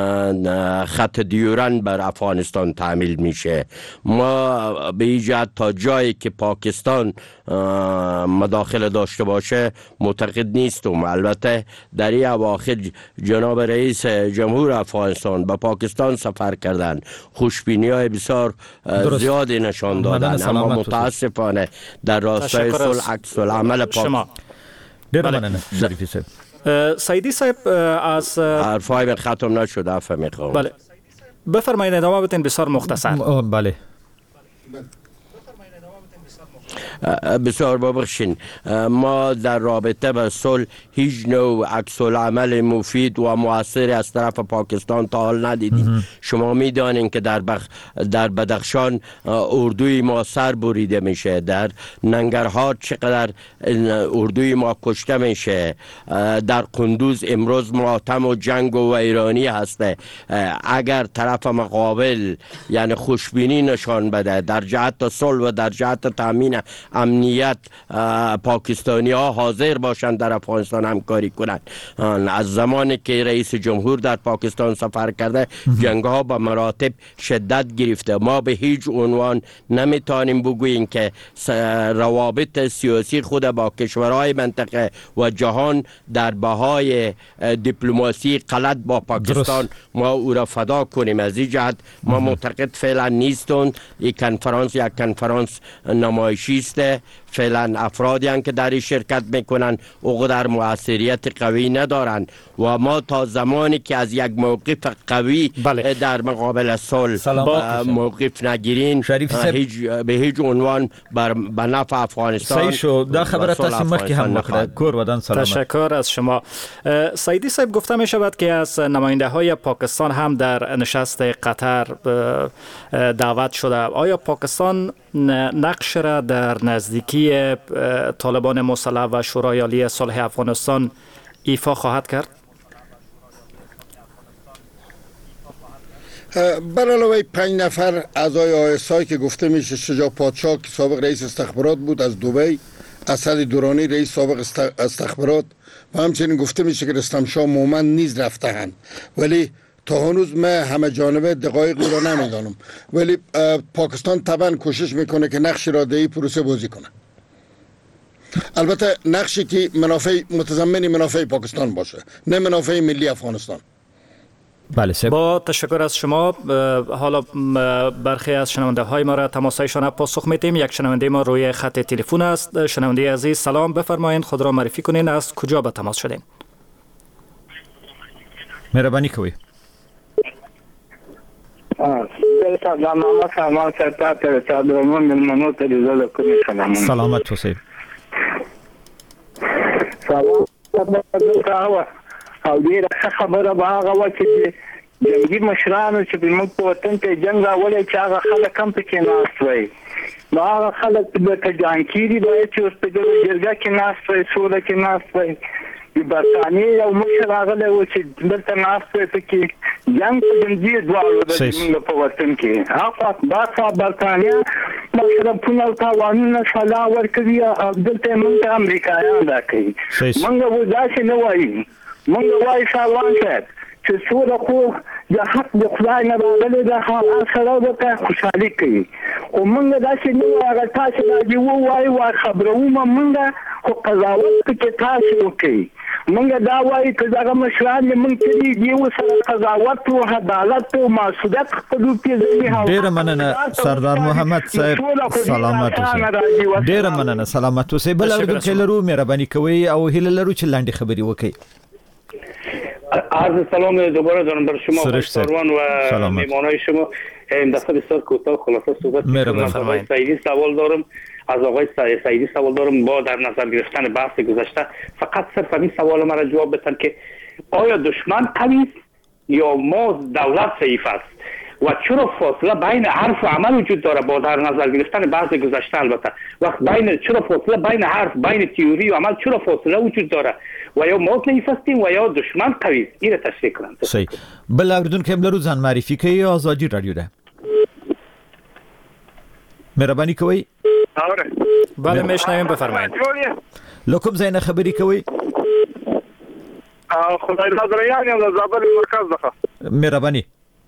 خط دیورن بر افغانستان تعمیل میشه. ما به ایجاد تا جایی که پاکستان مداخله داشته باشه معتقد نیستم. البته در این اواخر جناب رئیس جمهور افغانستان به پاکستان سفر کردن، خوشبینی های بسیار زیادی نشان دادن، اما متاسفانه در راستای صلح عکس العمل پاکستان. سیدی صاحب از حرفای من ختم نشد، عفو میخوام. بله بفرمایید، ادامه بدین، بسیار مختصر. بله بسیار ببخشین، ما در رابطه با صلح هیچ نوع عکس العمل مفید و مؤثر از طرف پاکستان تا حال ندیدیم. شما میدانین که در بخ... در بدخشان اردوی ما سر بریده میشه، در ننگرهار چقدر اردوی ما کشته میشه، در قندوز امروز ماتم و جنگ و ویرانی هسته. اگر طرف مقابل یعنی خوشبینی نشان بده در جهت صلح و در جهت تامین امنیت، پاکستانی ها حاضر باشند در افغانستان همکاری کنند. از زمانی که رئیس جمهور در پاکستان سفر کرده جنگ ها به مراتب شدت گرفته. ما به هیچ عنوان نمیتونیم بگوییم که روابط سیاسی خود با کشورهای منطقه و جهان در بهای دیپلماسی غلط با پاکستان ما او را فدا کنیم. از این جهت ما معتقد فعلا نیستند. این کنفرانس یک کنفرانس نمایشی است. فعلا افرادی هستند که در این شرکت میکنن او در موثریت قوی ندارند و ما تا زمانی که از یک موقف قوی بله. در مقابل صلح موقف نگیرین هیچ به هیچ عنوان بر به نفع افغانستان. صحیح شو. دا خبر تصمیم که هم نخره کور ودان سلامت. تشکر از شما. سعیدی صاحب، گفته می شود که از نماینده های پاکستان هم در نشست قطر دعوت شده. آیا پاکستان نقش را در نزدیکی طالبان مسلح و شورای عالی صلح افغانستان ایفا خواهد کرد؟ بر علاوه پنج نفر اعضای آیسای که گفته میشه شجاع پادشاه که سابق رئیس استخبارات بود از دبی، اسد دورانی رئیس سابق استخبارات و همچنین گفته میشه که رستم شاه مومن نیز رفته‌اند، ولی تا هنوز من همه جانبه دقایق او را نمیدانم. ولی پاکستان طبعا کوشش میکنه که نقش را در این پروسه بازی کنه، البته نقشی که منافع متضمن منافع پاکستان باشه، نه منافع ملی افغانستان. بله سب. با تشکر از شما. حالا برخی از شنونده های ما را تماسایشان پاسخ میدیم. یک شنونده ما روی خط تلفن است. شنونده عزیز سلام، بفرمایید خود را معرفی کنین، از کجا به تماس شدین؟ مهربانی کوی. سلامت حسین. سلام. او ډیره خبره به هغه وه چې جنګي مشرانو چې زموږ په وطن کې جنګ راوړی چې هغه خلک هم پکې ناست وی، نو هغه خلک لکه جانکیري باید چې اوس په دغه جرګه کې ناست وی، سوله کې ناست وی. د برطانیې یو مشر راغلی و چې دلته ناست وی، پکې جنګ په جنګي دواړو د زموږ په وطن کې هاخوا بخوا برطانیه مشرفونه او تاوانونه سلا ورکوي او دلته موږ ته امریکایان راکوي. موږ اوس داسې نه وایو، موږ وایو سالوان صاحب چې سوله خو د حق د خدای نه راغلی ده، هر سړی ورته خوشحالي کوي، خو موږ داسې نه وایو هغه تاسې راځي ووایو وا خبرومه موږ، خو قضاوت پکې تاسې وکړئ. موږ دا وایو که دغه مشران دې موږ ته دي ورسره قضاوت و عدالت و مسؤلیت خپلو پېژني. ډېره مننه سردار محمد صاحب، سلامت اوسئ. ډېره مننه، سلامت اوسئ. بل اورېدونکی لرو، مهرباني کوئ او هیله لرو چې لنډې خبرې وکړئ. عرض سلام دوباره دارم بر شما سروان و میمانای شما. این دفعه بسیار کوتاه خلاصه صحبت می‌کنم. سعیدی سوال دارم از آقای سعیدی سوال دارم با در نظر گرفتن بحث گذشته فقط صرف این سوال مرا جواب بدن که آیا دشمن قوی است یا ما دولت ضعیف است و چرا فاصله بین حرف و عمل وجود داره با در نظر گرفتن بحث گذشته. البته وقت بین چرا فاصله بین حرف بین تئوری و عمل چرا فاصله وجود داره و یا ما ضعیف هستیم و یا دشمن قوی است. این تشریح کنم. صحیح. بل اوریدونکو هم لرو ځان معرفي کوي آزادی رادیو ده. مهرباني کوئ. بله میشنویم، بفرمایید. لکم زین خبری کوئ. خدای نظریان یم د زابل مرکز څخه. مهرباني.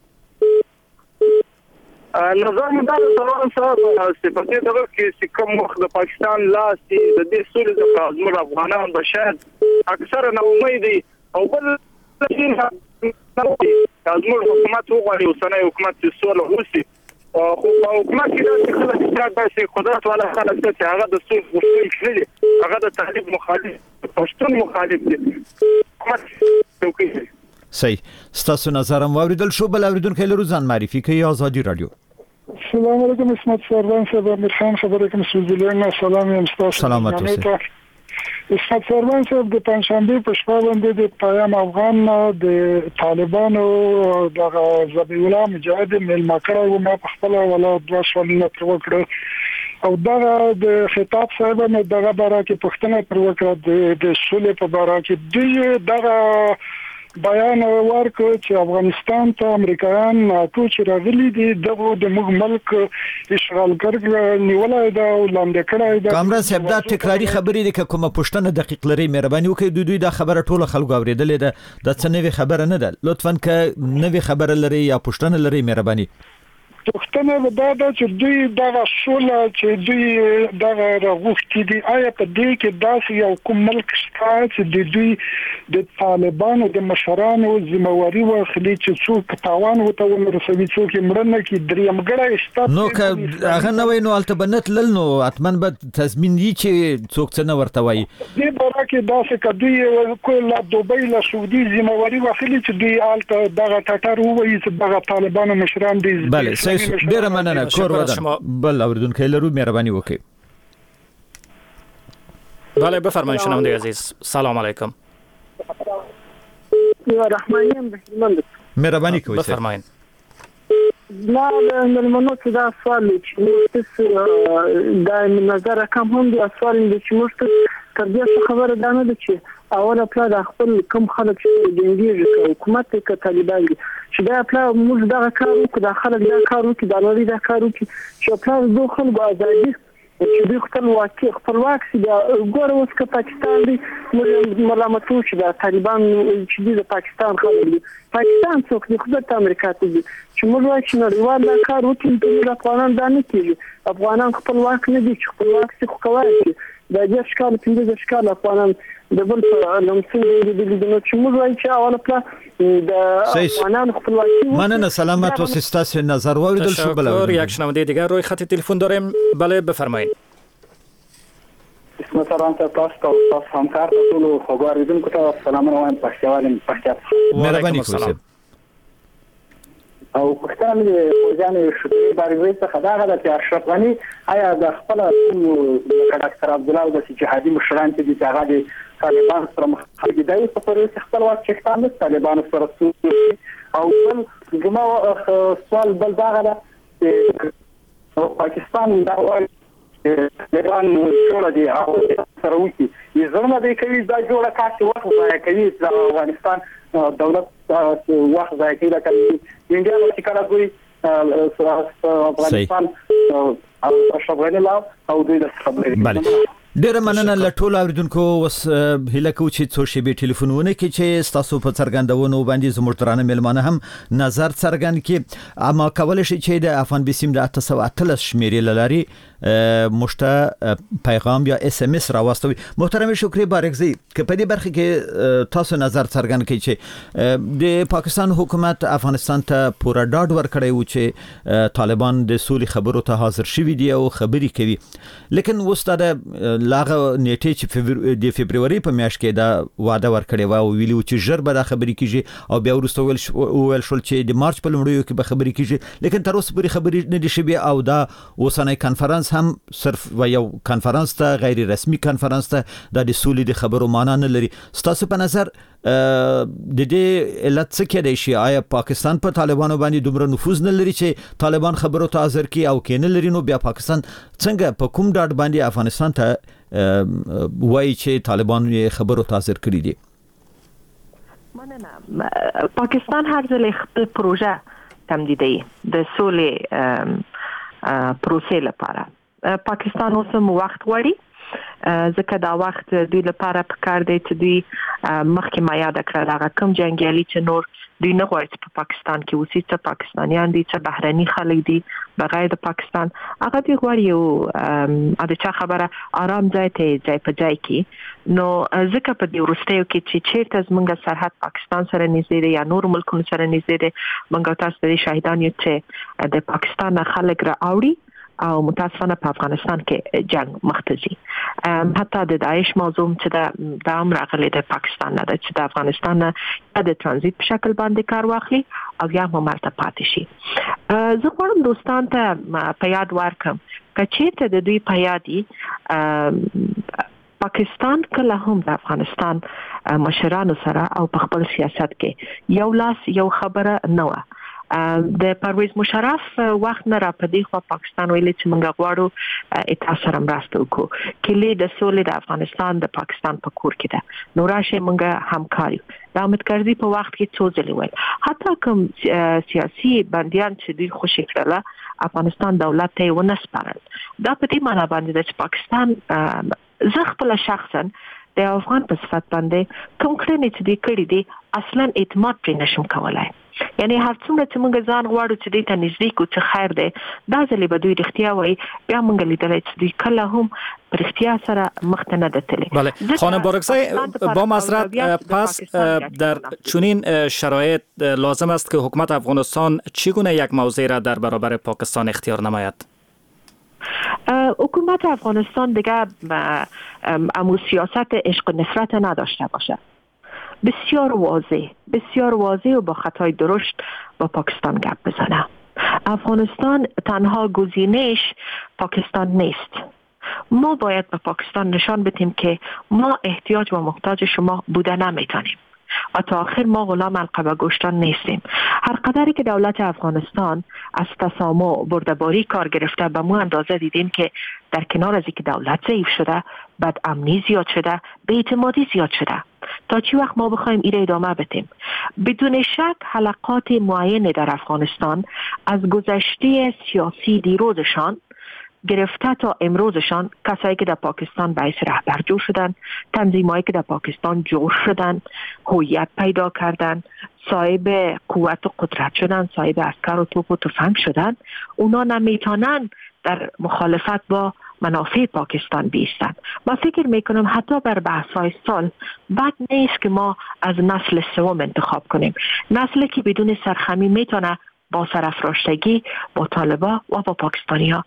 نظر مې دا سلام صاحب چې په دې ډول کې چې کوم وخت د پاکستان لاس د دې سولې د پرازمر افغانان به شاید اکثره نا امیدي او بل زموږ حکومت وغواړي اوسنی حکومت چې سوله وشي، خو په حکومت کې داسې خلک چې داسې قدرت والا خلک دي چې هغه د سولې غوښتونکي نه دي، هغه د تحریف مخالف پښتون مخالف دي. صحیح. ستاسو نظرم واوریدل شو. بل اوریدونکو لرو ځان معرفي کوي آزادی رادیو. السلام علیکم اسمت سروان صاحب امیر خان خبره کوم سوزیلین سلام یم تاسو سلامات اوسئ اسمت سروان صاحب د پنځشنبه په شپه باندې د پیام افغان د طالبانو د ذبیح الله مجاهد ملما کړو ما په خپل ولا دوه سوالونه تر وکړه او دا د خطاب صاحب نه دغه باره کې پښتنه تر وکړه د سولې په باره کې دی دغه بیان ورکړ چې افغانستان ته امریکایان ناتو چې راغلي دي دغه د موږ ملک اشغالګر نیولای دا او لاندې کړای دا کامران صاحب دا تکراری خبرې دي کومه پښتنه دقیق لري مهرباني وکړئ دوی دوی دا خبره ټوله خلکو اوریدلې ده د څه نوې خبره نه ده لطفا ک نوې خبره لري یا پښتنه لري مهرباني پښتنه دا دا چې دوی دغه سوله چې دوی دغه غوښتي دي آیا په دې کې داسې یو کوم ملک شته چې د دوی د طالبانو د مشرانو ذمہواری واخلي چې څوک تاوان وته ورسوي څوک مړنه کې دریمګړی شته نو که هغه نه وای نو التبنت لل نو اتمن به تضمین دي چې څوک څه نه ورته وای دې باره کې داسې کدوې کله دوبۍ له سعودي ذمہواری واخلي چې دوی الته دغه ټټر وایي چې دغه طالبانو مشران دي بله ډیره مننه کور ودان بل اوریدونکو لرو مهرباني وکړئ بله بفرمایید شنونده عزیز سلام علیکم یا رحمانیم بسم مهرباني کوئ بفرمایید ما د ملمنو چې دا سوال چې موږ د نظر کم هم د سوال چې موږ تر دې خبره ده نه چې اوله پلا د خپل کم خلک چې جنګي حکومت کې طالبان چې دا پلا موږ دا کار وکړو د خلک دا کار وکړو د لوري دا کار وکړو چې پلا د خلکو ازادي چې د خپل واکي خپل واک سي دا ګوره اوس که پاکستان دی موږ ملامتو چې د طالبان چې د پاکستان خلک دي پاکستان څوک دی خو د امریکا ته دي چې موږ وایو چې نړیوال دا کار وکړي د افغانان دا نه کیږي افغانان خپل واک نه دي چې خپل واک سي خو کوي د دې ښکار پنځه ښکار افغانان د بل په لمسون دي د دې چې موږ وایو چې اوله پلا د افغانان خپلواکي مننه سلامت و سیستاس نظر واوریدل شو بله یک شنونده دیگر روی خط تلفن داریم بله بفرمایید اسم سلام تاسو ته همکار ټول خبرېدونکو ته سلامونه وایم پښتوالم پښتو مهرباني کوئ او پښتانه د ځان شکرې باندې څه خدای غلا چې اشرف غنی آیا د خپل ډاکټر عبد الله د جهادي مشران چې د هغه د طالبان سره مخالفت دی په پرې خپل وخت چې تاسو طالبان سره سوچ او بل جمع سوال بل دا غلا چې پاکستان دا وایي ایران ټول دي او سره وکی یې زموږ د کوي دا جوړه کاټي وخت ځای کوي د افغانستان دولت وخت ځای کوي لکه انډیا چې کله کوي افغانستان او شغله لا او د خبرې ډیره مننه لټول اوریدونکو وس هله کو چې څو شی به ټلیفونونه کې چې تاسو په څرګندونو باندې زموږ ترانه ملمانه هم نظر څرګند کې اما کول شي چې د افغان بسیم د اته سوه اتلس شمیرې لاري مشته پیغام یا اس ام اس راوستوي محترم شکری بارکزی که په دې برخه کې تاسو نظر څرګند کړئ چې د پاکستان حکومت افغانستان ته پورا ډاډ ورکړی و چې طالبان د سولې خبرو ته حاضر شوي دي او خبرې کوي لیکن وستاده لاغه نیټه چې د فبرवरी په میاشت کې دا وعده ورکړی و او ویلو چې ژر به دا خبرې کیږي او بیا ورسته ویل شول چې د مارچ په لومړیو کې به خبرې کیږي لیکن تر اوسه پورې خبرې نه دي شوي او دا اوسنۍ کانفرنس هم صرف و یو کانفرنس ته غیر رسمي کانفرنس ته د سولې د خبرو معنا نه لري ستاسو په نظر د دې علت څه کېدای شي آیا پاکستان په طالبانو باندې دومره نفوذ نه لري چې طالبان خبرو ته حاضر کی او کینه لري نو بیا پاکستان څنګه په کوم ډاډ باندې افغانستان ته وایي چې طالبان یې خبرو ته حاضر کړی دي مننه پاکستان هر ځل خپل پروژه تمدیدي د سولې پروسې لپاره پاکستان اوس هم وخت غواړي ځکه دا وخت دوی لپاره پکار دی چې دوی مخکې ما یاد کړل هغه کوم جنگیالي چې نور دوی نه غواړي چې په پاکستان کې اوسي چې پاکستانیان دي چې بهرني خلک دي بغیر د پاکستان هغه دوی غواړي یو د چا خبره آرام ځای ته ځای په ځای کې نو ځکه په دې وروستیو کې چې چیرته زموږ سرحد پاکستان سره نږدې دی یا نور ملکونو سره نږدې دی موږ تاسو د شاهدان یو چې د پاکستان خلک را اوړي او متاسفانه په افغانستان کې جنگ مختزي حتی د داعش موضوع چې د امر غلي د پاکستان نه چې د افغانستان نه د ترانزیت په شکل باندې کار واخلي او یا هم مرته پاتې شي. زه غواړم دوستان ته په یاد ورکړم چې چیرته د دوی په یادي پاکستان کله هم د افغانستان مشرانو سره او په خپل سیاست کې یو لاس یو خبره نه و. د پرویز مشرف وخت نه را پدې خو پاکستان ویلي چې موږ غواړو اتحاد سره مرسته وکړو کله د سولې د افغانستان د پاکستان په کور کې ده نو راشه موږ همکاري د احمد کرزي په وخت کې څو ځله ویل حتی کوم سیاسي بنديان چې دوی خوشی کړل افغانستان دولت ته ونه سپارل دا په دې معنی باندې چې پاکستان زه خپل شخصا د افغان په صفت باندې کوم کړنې چې دې کړې دي اصلا اعتماد پرې نشم کولای. یعنی هر څومره چې موږ ځان غواړو چې دې ته نږدې کو چې خیر دی دا ځلې به دوی رښتیا وایي بیا موږ لیدلی چې دوی کله هم په رښتیا سره مخ ته نه دتلی. بله خانم بارکزی با معذرت پس در چنین شرایط لازم است که حکومت افغانستان چگونه یک موضع را در برابر پاکستان اختیار نماید؟ حکومت افغانستان دیگه امو سیاست عشق و نفرت نداشته باشه. بسیار واضح بسیار واضح و با خطای درشت با پاکستان گپ بزنه. افغانستان تنها گزینش پاکستان نیست. ما باید به پاکستان نشان بدیم که ما احتیاج و محتاج شما بوده نمیتونیم و تا آخر ما غلام القبه گوشتان نیستیم. هر قدری که دولت افغانستان از تسامح برده‌باری کار گرفته به مو اندازه دیدیم که در کنار از اینکه دولت ضعیف شده بد امنی زیاد شده به اعتمادی زیاد شده. تا چی وقت ما بخوایم ایره ادامه بدیم؟ بدون شک حلقات معینه در افغانستان از گذشته سیاسی دیروزشان گرفته تا امروزشان کسایی که در پاکستان باعث رهبر جور شدن، تنظیمایی که در پاکستان جور شدن، هویت پیدا کردن، صاحب قوت و قدرت شدن، صاحب عسکر و توپ و تفنگ شدن، اونا نمیتونن در مخالفت با منافع پاکستان بیستن. من فکر میکنم حتی بر بحث‌های سال بد نیست که ما از نسل سوم انتخاب کنیم، نسلی که بدون سرخمی میتونه با سرافراشتگی با طالبا و با پاکستانی ها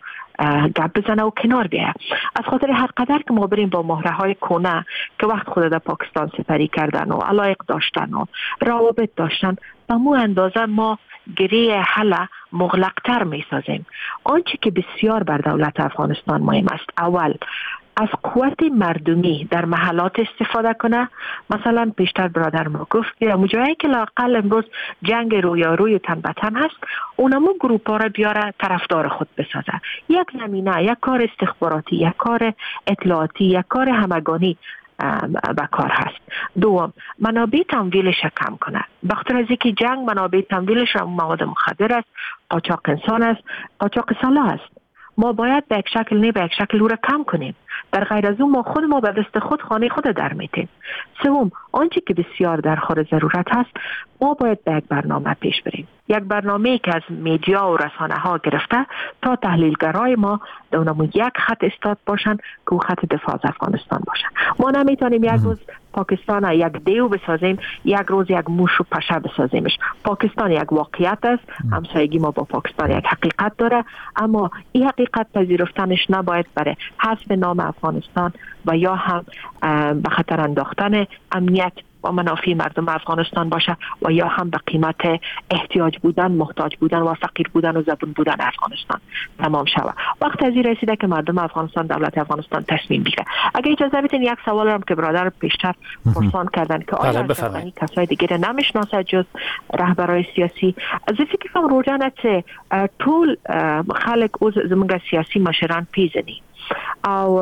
گپ بزنه و کنار بیه. از خاطر هر قدر که ما بریم با مهره های کونه که وقت خود در پاکستان سپری کردن و علایق داشتن و روابط داشتن به مو اندازه ما گریه حل مغلقتر می سازیم. آنچه که بسیار بر دولت افغانستان مهم است اول از قوت مردمی در محلات استفاده کنه. مثلا پیشتر برادر ما گفت که مجایی که لاقل امروز جنگ رویاروی و تن به تن هست اونمو گروپ ها را بیاره طرفدار خود بسازه. یک زمینه، یک کار استخباراتی، یک کار اطلاعاتی، یک کار همگانی به کار هست. دوم منابع تمویلش کم کنه. بخاطر از اینکه جنگ منابع تمویلش هم مواد مخدر است، قاچاق انسان است، قاچاق سلاح است. ما باید به یک شکل نه به یک شکل او را کم کنیم. در غیر از اون ما خود ما به دست خود خانه خود در میتیم. سوم آنچه که بسیار در خور ضرورت هست ما باید به یک برنامه پیش بریم. یک برنامه که از میدیا و رسانه ها گرفته تا تحلیلگرای ما در اونم یک خط استاد باشن که او خط دفاع از افغانستان باشن. ما نمیتونیم یک روز پاکستان یک دیو بسازیم، یک روز یک موش و پشه بسازیمش. پاکستان یک واقعیت است، همسایگی ما با پاکستان یک حقیقت داره، اما این حقیقت پذیرفتنش نباید برای حذف نام افغانستان و یا هم به خطر انداختن امنیت و منافع مردم افغانستان باشه و یا هم به قیمت احتیاج بودن، محتاج بودن و فقیر بودن و زبون بودن افغانستان تمام شود. وقت از این رسیده که مردم افغانستان، دولت افغانستان تصمیم بگیره. اگه اجازه بدین یک سوال هم که برادر پیشتر پرسان کردن که آیا این کسای دیگه نمیشناسه جز رهبرای سیاسی، از فکر کنم روزانه چې ټول خلک اوس زموږ سیاسي مشران پیژني او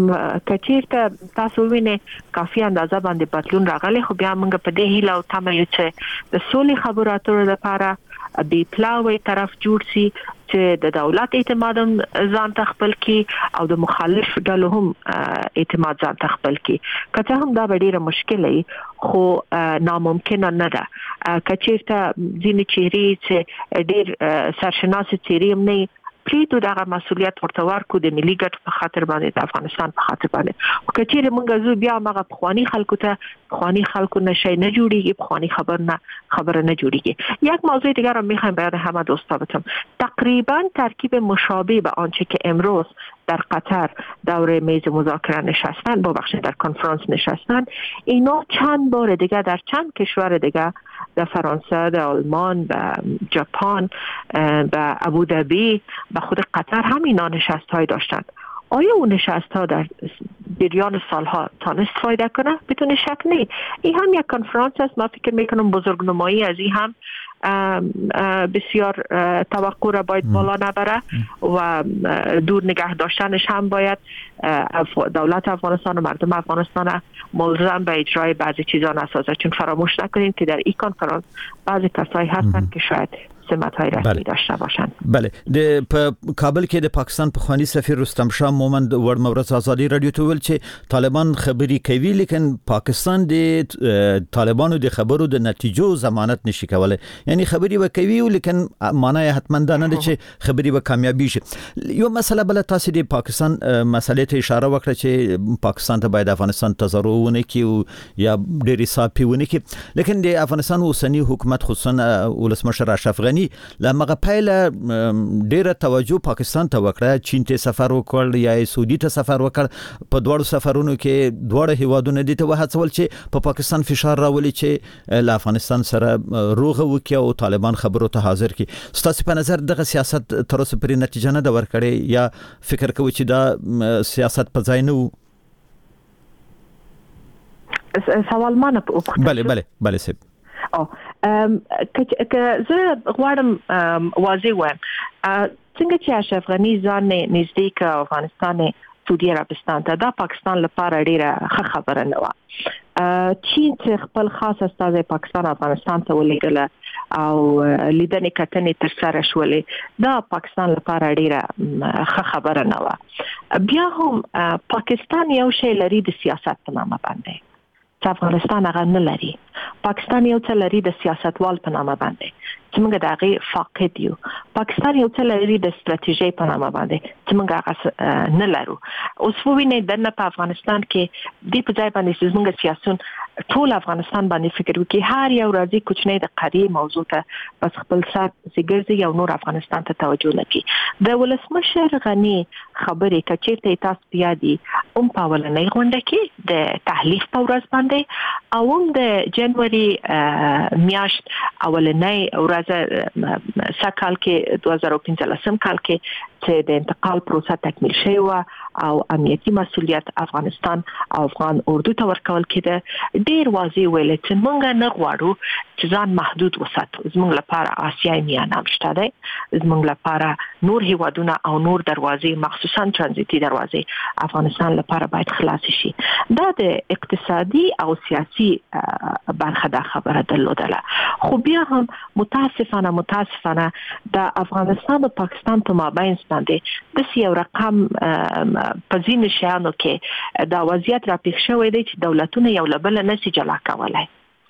کچیرته تاسو وینئ کافي اندازه باندې بدلون راغلی، خو بیا موږ په دې هیله او تمه یو چې د سولې خبرو اترو لپاره بې پلاوی طرف جوړ شي چې د دولت اعتماد ځان ته خپل کی او د مخالف ډلو هم اعتماد ځان ته خپل کی. که هم دا به ډیره مشکل وي خو ناممکنه نه ده. کچیرته ځینې چیرې چې ډیر سرشناس چیرې هم نه پریدو دغه مسولیت ورته ورکو د ملي ګټو په خاطر باندې د افغانستان په خاطر باندې او کچېره موږ زو بیا هغه خواني خلکو ته خواني خلکو نشي نه جوړيږي خواني خبر نه خبر نه جوړيږي. یک موضوع دیگر رو میخوایم بیان همه دوستا بتم. تقریبا ترکیب مشابه به آنچه که امروز در قطر دوره میز مذاکره نشستن با بخش در کنفرانس نشستن اینا چند بار دیگه در چند کشور دیگه در فرانسه، در آلمان، در ژاپن، در ابوظبی و خود قطر همینا نشست های داشتن. آیا اون نشست ها در جریان سالها تانست فایده کنه؟ بدون شک نه. این هم یک کنفرانس است. ما فکر میکنم بزرگنمایی از این هم بسیار توقع را باید بالا نبره و دور نگه داشتنش هم باید دولت افغانستان و مردم افغانستان ملزم به اجرای بعضی چیزا نسازه، چون فراموش نکنیم که در این کنفرانس بعضی کسایی هستند که شاید سمت‌های رسمی بله. داشته باشند. بله د کابل کې د پاکستان پخوانی سفیر رستم شاه مومند ورډ مورز ازادي رادیو ته ویل چې طالبان خبري کوي لیکن پاکستان د طالبانو د خبرو د نتیجو ضمانت نشي کولای. یعنی خبري وکوي لیکن معنی حتما دا نه چې خبري به کامیابی شي. یو مسله بل تاسو د پاکستان مسلې ته اشاره وکړه چې پاکستان ته باید افغانستان تزرعونه کی یا ډېری صاحبونه کی، لیکن د افغانستان اوسنی حکومت خصوصا ولسمشر اشرف غنی لمغه پایله ډیره توجه پاکستان ته وکړه. چین ته سفر وکړ یا سعودي ته سفر وکړ. په دوړو سفرونو کې دوړه هیوادونه دي ته وهڅول چې په پاکستان فشار راولي چې له افغانستان سره روغه وکړي او طالبان خبرو ته حاضر کړي. ستاسو په نظر دغه سیاست تر اوسه پرې نتیجه نه ده ورکړې یا فکر کوئ چې دا سیاست په ځای نه وو؟ سوال ما نه وکړ. بله بله بله سب او ام که زه غواړم واضح وایم څنګه چې اشرف غنی ځان نږدې ک افغانستان سعودي عربستان ته دا پاکستان لپاره ډیره ښه خبره نه و. چین چې خپل خاص استازی پاکستان افغانستان ته ولېږله او لیدنې کتنې تر سره شولې دا پاکستان لپاره ډیره ښه خبره نه و. بیا هم پاکستان یو شی لري د سیاست په نامه باندې چې افغانستان هغه نه لري. پاکستان یو څه لري د سیاستوال په نامه باندې چې موږ د هغې فاقد یو. پاکستان یو څه لري د ستراتیژۍ په نامه باندې چې موږ هغه نه لرو. اوس ووینئ دننه په افغانستان کې دې په ځای باندې چې زموږ سیاسون ټول افغانستان باندې فکر وکړي هر یو راځي کوچنی د قضیې موضوع ته بس خپل سر پسې ګرځي او نور افغانستان ته توجه نه کوي. د ولسمشر غني خبرې که چېرته تاسو په یاد دي هم په اولنۍ غونډه کې د تحلیف په ورځ باندې او هم د جنوري میاشت اولنۍ ورځ سکال کې دوه زره پنځلسم کال کې چې د انتقال پروسه تکمیل شوی و او امنیتي مسولیت افغانستان او افغان اردو ته ورکول کېده. ډیر واضح ویل چې موږ نه غواړو چې ځان محدود وساتو. زموږ لپاره آسیای میانه شته دی، زموږ لپاره نور هیوادونه او نور دروازې مخصوصا ترانزیتي دروازې افغانستان لپاره باید خلاص شي. دا د اقتصادي او سیاسي برخه د خبره درلودله. خو بیا هم متاسفانه متاسفانه د افغانستان او پاکستان په مابین باندې د یو رقم په ځینو شیانو کې دا وضعیت را پیښ شوی دی چې دولتونه یو له بله نشي جلا کولی.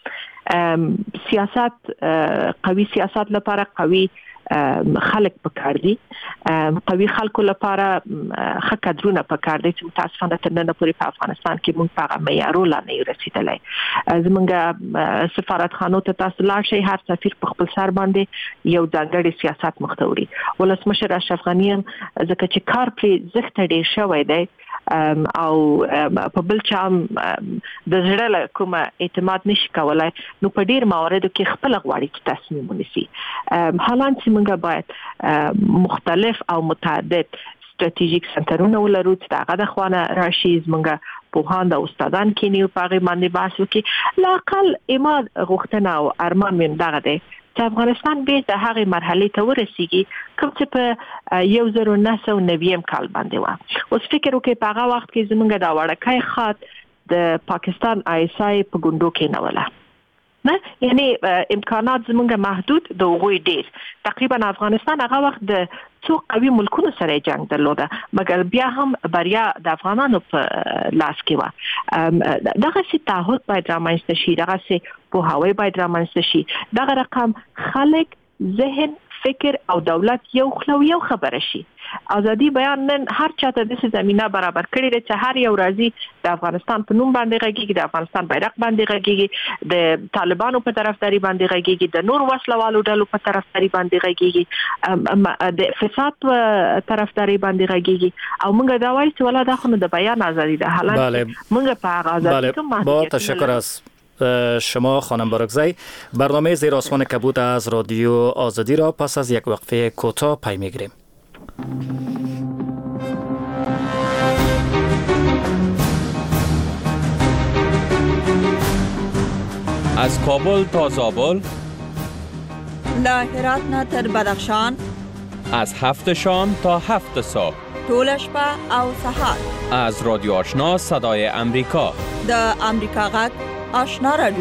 سیاست قوي سیاست لپاره قوي خلک پکار دي، قوي خلکو لپاره ښه کادرونه پکار دي چې متاسفانه تر نن پورې په افغانستان کې موږ په هغه معیارو لا نه یو رسېدلی. زموږ سفارتخانو ته تاسو لاړ شئ، هر سفیر په خپل سر باندې یو ځانګړی سیاست مخته وړي. ولسمشر اشرف غني هم ځکه چې کار پرې زښته ډېر شوی دی او په بل چا د زړه له کومه اعتماد نشي کولای، نو په ډیر مواردو کې خپل غواړي چې تصمیم ونیسي. حالان چې موږ باید مختلف او متعدد ستراتیژیک سنټرونه ولرو چې هغه د خوانه راشي، زموږ پوهان د استادان کې نیو پاغي باندې باس وکړي. لاقل ایمان غوښتنه او ارمان مې دغه دی چې افغانستان به د هغه مرحله ته ورسیږي کوم چې په یو زر و نه سوه نوي کال باندې و. اوس فکر وکړئ په هغه وخت کې زموږ د وړکای خاط د پاکستان آی اس آی په ګوندو کې نه ولا نه، یعنی امکانات زموږ محدود د وګوي ډیر. تقریبا افغانستان هغه وخت د څو قوي ملکونو سره جنگ درلوده، مګر بیا هم بریا د افغانانو په لاس کې و. دغه سي تعهد باید رامنځته شي، دغه سي پوهاوی باید رامنځته شي، دغه رقم خلک ذهن فکر او دولت یو خلو یو خبره شي. ازادي بیان نن هر چاته د زمينه برابر کړی دی چې هر یو راځي د افغانستان په نوم باندې غږیږي، د افغانستان بیرغ باندې غږیږي، د طالبانو په طرفداري باندې غږیږي، د نور وسلوالو ډلو په طرفداري باندې غږیږي، د فساد په طرفداري باندې غږیږي. او موږ دا وایو چې ولا دا خو د بیان ازادي ده، حالانکه موږ په هغه ازادي کوم محدودیت. با تشکر از شما خانم بارکزی. برنامه زیر آسمان کبود از رادیو آزادی را پس از یک وقفه کوتاه پی میگیریم. از کابل تا زابل، له هرات نه تر بدخشان، از هفت شام تا هفت صبح، ټول شپه او سهار. از رادیو آشنا صدای امریکا، د امریکا غږ آشنا رادیو.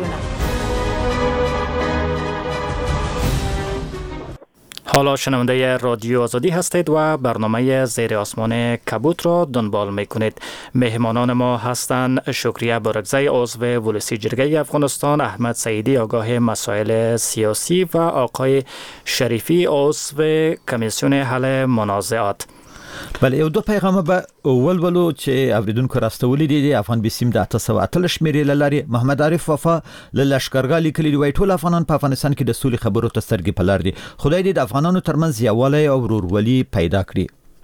حالا شنونده رادیو آزادی هستید و برنامه زیر آسمان کبوت را دنبال میکنید. مهمانان ما هستند شکریه بارکزی عضو ولسی جرگه افغانستان، احمد سعیدی آگاه مسائل سیاسی و آقای شریفی عضو کمیسیون حل منازعات. بله، یو دو پیغام به اول ولو چې اوریدونکو راستولې دي. افغان بیسیم د اته سوه اتلس شمیرې لاري محمد عارف وفا له لشکرګاه لیکلي وای ټول افغانان په افغانستان کې د سولې خبرو ته سترګې په لار دي. خدای دې د افغانانو ترمنځ یووالی او ورورولي پیدا کړي.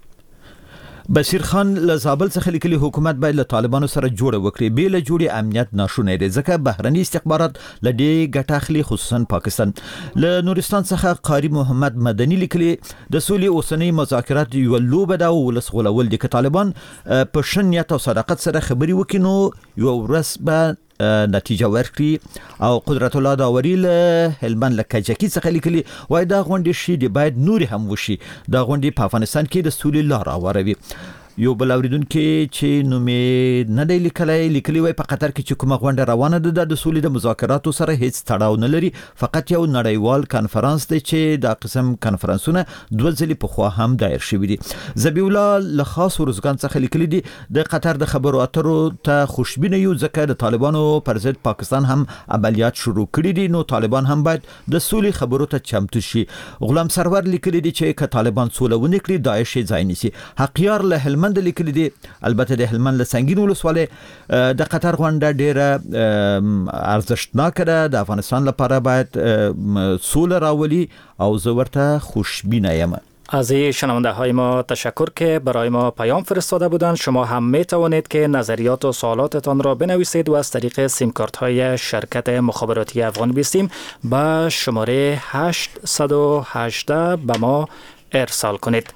بشیر خان له زابل څخه لیکلي حکومت باید له طالبانو سره جوړه وکړي، به له جوړې امنیت ناشونی دی ځکه بهرني استخبارات له دې ګټه اخلي، خصوصا پاکستان. له نورستان څخه قاری محمد مدني لیکلي د سولې اوسنۍ مذاکرات یو لوبه ده او ولس غولول دي. که طالبان په ښه نیت او صداقت سره خبرې وکړي نو یو ورځ به نتیجه ورکړي. او قدرت الله داوري له هلمند له کجکی څخه لیکلي وای دا غونډې شي دی باید نور هم وشي، دا غونډې په افغانستان کې د سولې لار اوروي. یو بل اوریدونکو چې نو می نه دی لیکلی لیکلی وای په قطر کې چې کومه غونډه روانه ده د سولې د مذاکراتو سره هیڅ تړاو نه لري، فقط یو نړیوال کانفرنس دی چې دا قسم کانفرنسونه دوه ځلې په خوا هم دایر شوی دي. زبی الله له خاص ورزګان څخه لیکلی دي د قطر د خبرو اترو ته خوشبینه یو ځکه د طالبانو پر ضد پاکستان هم عملیات شروع کړي دي، نو طالبان هم باید د سولې خبرو ته چمتو شي. غلام سرور لیکلی دي چې که طالبان سوله ونه کړي داعش ځای نیسي. حقیار له هلمند لیکلی دي البته د هلمند له سنگین ولسوالۍ د قطر غونډه ډیره ارزښتناکه ده، د افغانستان لپاره باید سوله راولي او زه ورته خوشبینه یم. از این شنونده های ما تشکر که برای ما پیام فرستاده بودند. شما هم می توانید که نظریات و سوالاتتان را بنویسید و از طریق سیم کارت های شرکت مخابراتی افغان بیستیم به شماره هشت یک هشت به ما ارسال کنید.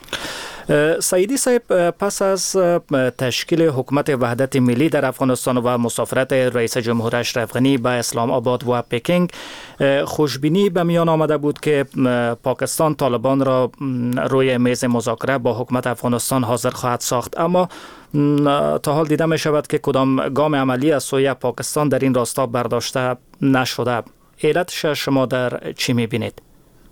سعیدی صاحب، پس از تشکیل حکومت وحدت ملی در افغانستان و مسافرت رئیس جمهور اشرف غنی به اسلام آباد و پکینگ، خوشبینی به میان آمده بود که پاکستان طالبان را روی میز مذاکره با حکومت افغانستان حاضر خواهد ساخت، اما تا حال دیده می شود که کدام گام عملی از سوی پاکستان در این راستا برداشته نشده. علتش شما در چی می بینید؟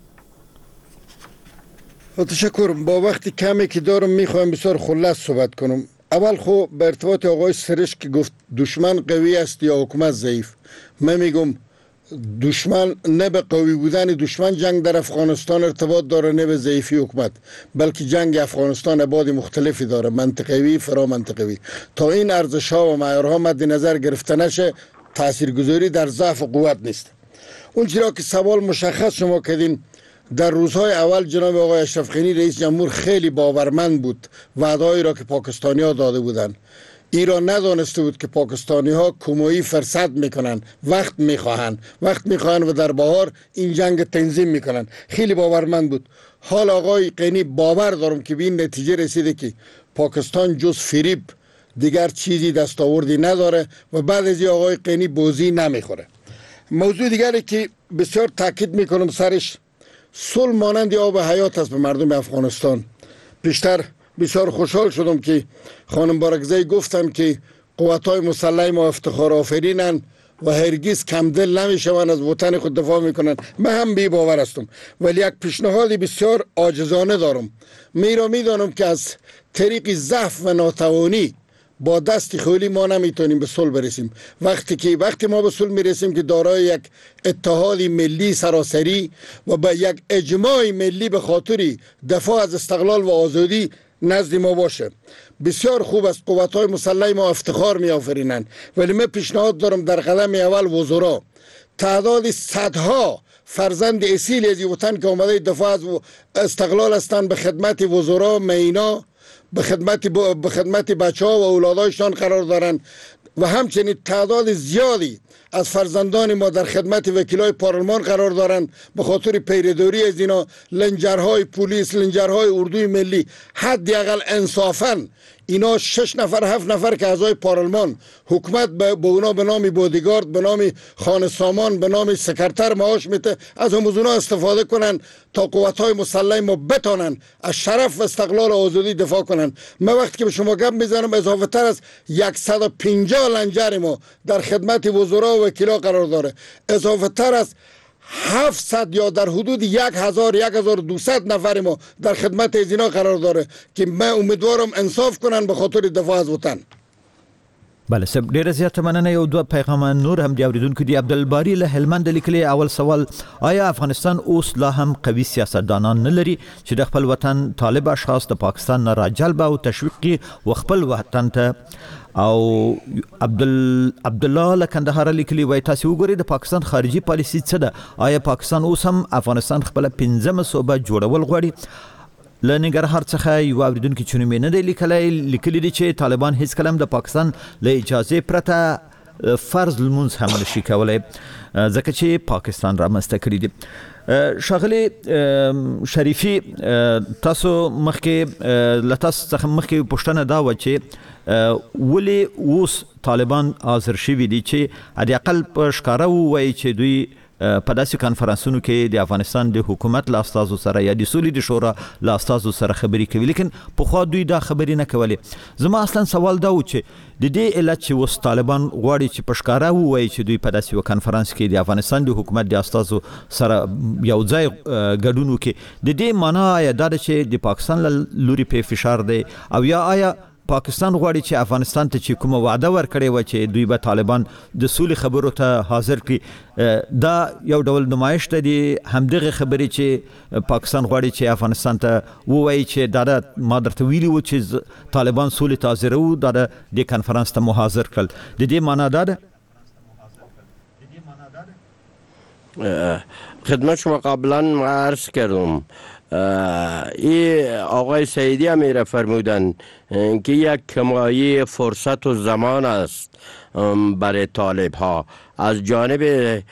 تشکر. با وقتی کمی که دارم میخوایم بسیار خلاص صحبت کنم. اول خو به ارتباط آقای سرش که گفت دشمن قوی است یا حکومت ضعیف، من میگم دشمن نه به قوی بودن دشمن جنگ در افغانستان ارتباط داره، نه به ضعیفی حکومت، بلکه جنگ افغانستان ابعاد مختلفی داره، منطقوی فرا منطقوی. تا این ارزش ها و معیارها مد نظر گرفته نشه تاثیرگذاری در ضعف و قوت نیست. اون چرا که سوال مشخص شما کردین، در روزهای اول جناب آقای اشرف غنی رئیس جمهور خیلی باورمند بود وعده‌ای را که پاکستانی ها داده بودند. ایران ندانسته بود که پاکستانی ها کمویی فرصت میکنن، وقت میخواهن وقت میخواهن و در بهار این جنگ تنظیم میکنن. خیلی باورمند بود. حال آقای غنی باور دارم که به این نتیجه رسیده که پاکستان جز فریب دیگر چیزی دستاوردی نداره و بعد از این آقای غنی بازی نمیخوره. موضوع دیگری که بسیار تاکید میکنم سرش، صلح مانند آب حیات است به مردم افغانستان. پیشتر بسیار خوشحال شدم که خانم بارکزی گفتن که قوت‌های مسلح ما افتخار آفرینن و هرگز کم دل نمیشوند از وطن خود دفاع میکنن. من هم بی باور هستم، ولی یک پیشنهادی بسیار عاجزانه دارم. میرا میدانم که از طریق ضعف و ناتوانی با دست خالی ما نمیتونیم به صلح برسیم. وقتی که وقتی ما به صلح میرسیم که دارای یک اتحاد ملی سراسری و با یک اجماع ملی به خاطر دفاع از استقلال و آزادی نزد ما باشه. بسیار خوب است، قوت‌های مسلح ما افتخار می‌آفرینند، ولی من پیشنهاد دارم در قدم اول وزرا تعداد صدها فرزند اصیل از وطن که آمده دفاع از استقلال هستند به خدمت وزرا مینا، به خدمت به خدمت بچه‌ها و اولادایشان قرار دارند و همچنین تعداد زیادی از فرزندان ما در خدمت وکیلای پارلمان قرار دارند به خاطر پیرداری از اینا. لنجرهای پلیس، لنجرهای اردوی ملی، حداقل انصافاً اینا شش نفر هفت نفر که اعضای پارلمان حکومت به اونا به نام بودیگارد، به نام خانه سامان، به نام سکرتر معاش میده، از هم اونا استفاده کنن تا قوت‌های مسلح ما بتونن از شرف و استقلال و آزادی دفاع کنن. من وقتی که به شما گپ میزنم اضافه تر از صد و پنجاه لنجر ما در خدمت وزرا و وکیلا قرار داره، اضافه تر از هفتصد یا در حدود یک هزار یک هزار و دویست نفر ما در خدمت از اینا قرار داره که من امیدوارم انصاف کنن به خاطر دفاع از وطن. بله سب ډیره زیاته مننه. یو دوه پیغام نور هم دی اوریدونکو دی. عبدالباری له هلمند لیکلی اول سوال: آیا افغانستان اوس لا هم قوي سیاستدانان نه لري چې د خپل وطن طالب اشخاص د پاکستان نه راجلب او تشویق او خپل وطن ته؟ او عبدال عبد الله لکندهار لیکلی وای تاسو وګورئ د پاکستان خارجي پالیسي څه ده؟ آیا پاکستان اوس هم افغانستان خپل پنځمه صوبه جوړول غواړي؟ لنګرهار څخه یو اوریدونکو چې نوم یې نه دی لیکلی لیکلی دی چې طالبان هیڅ کلم د پاکستان له اجازه پرته فرض لمونځ هم نشي کولی ځکه چې پاکستان رامنځته کړی دی. ښاغلی شریفي، تاسو مخکې له تاسو څخه مخکې پوښتنه دا وه چې ولې اوس طالبان حاضر شوي دي چې حداقل په ښکاره ووایي چې دوی په داسې کانفرانسونو کې د افغانستان د حکومت له استازو سره یا د سولې د شورا له استازو سره خبرې کوي، لیکن پخوا دوی دا خبرې نه کولې. زما اصلا سوال دا و چې د دې علت چې اوس طالبان غواړي چې په ښکاره ووایي چې دوی په داسې یو کانفرانس کې د افغانستان د حکومت د استازو سره یو ځای ګډون وکړي، د دې معنا آیا دا ده چې د پاکستان له لوري پې فشار دی او یا آیا پاکستان غواړي چې افغانستان ته چې کومه وعده ورکړې وه چې دوی به طالبان د سولې خبرو ته حاضر کړي، دا یو ډول نمایش ده د همدغه خبرې چې پاکستان غواړي چې افغانستان ته ووایي چې دا ده ما درته ویلي وو چې طالبان سولې ته حاضر وو، دا ده دې کنفرانس ته مو حاضر کړل، د دې معنا دا ده؟ خدمت شما قبلا عرض کردم این آقای سعیدی هم میره فرمودن که یک کمایی فرصت و زمان است برای طالب ها از جانب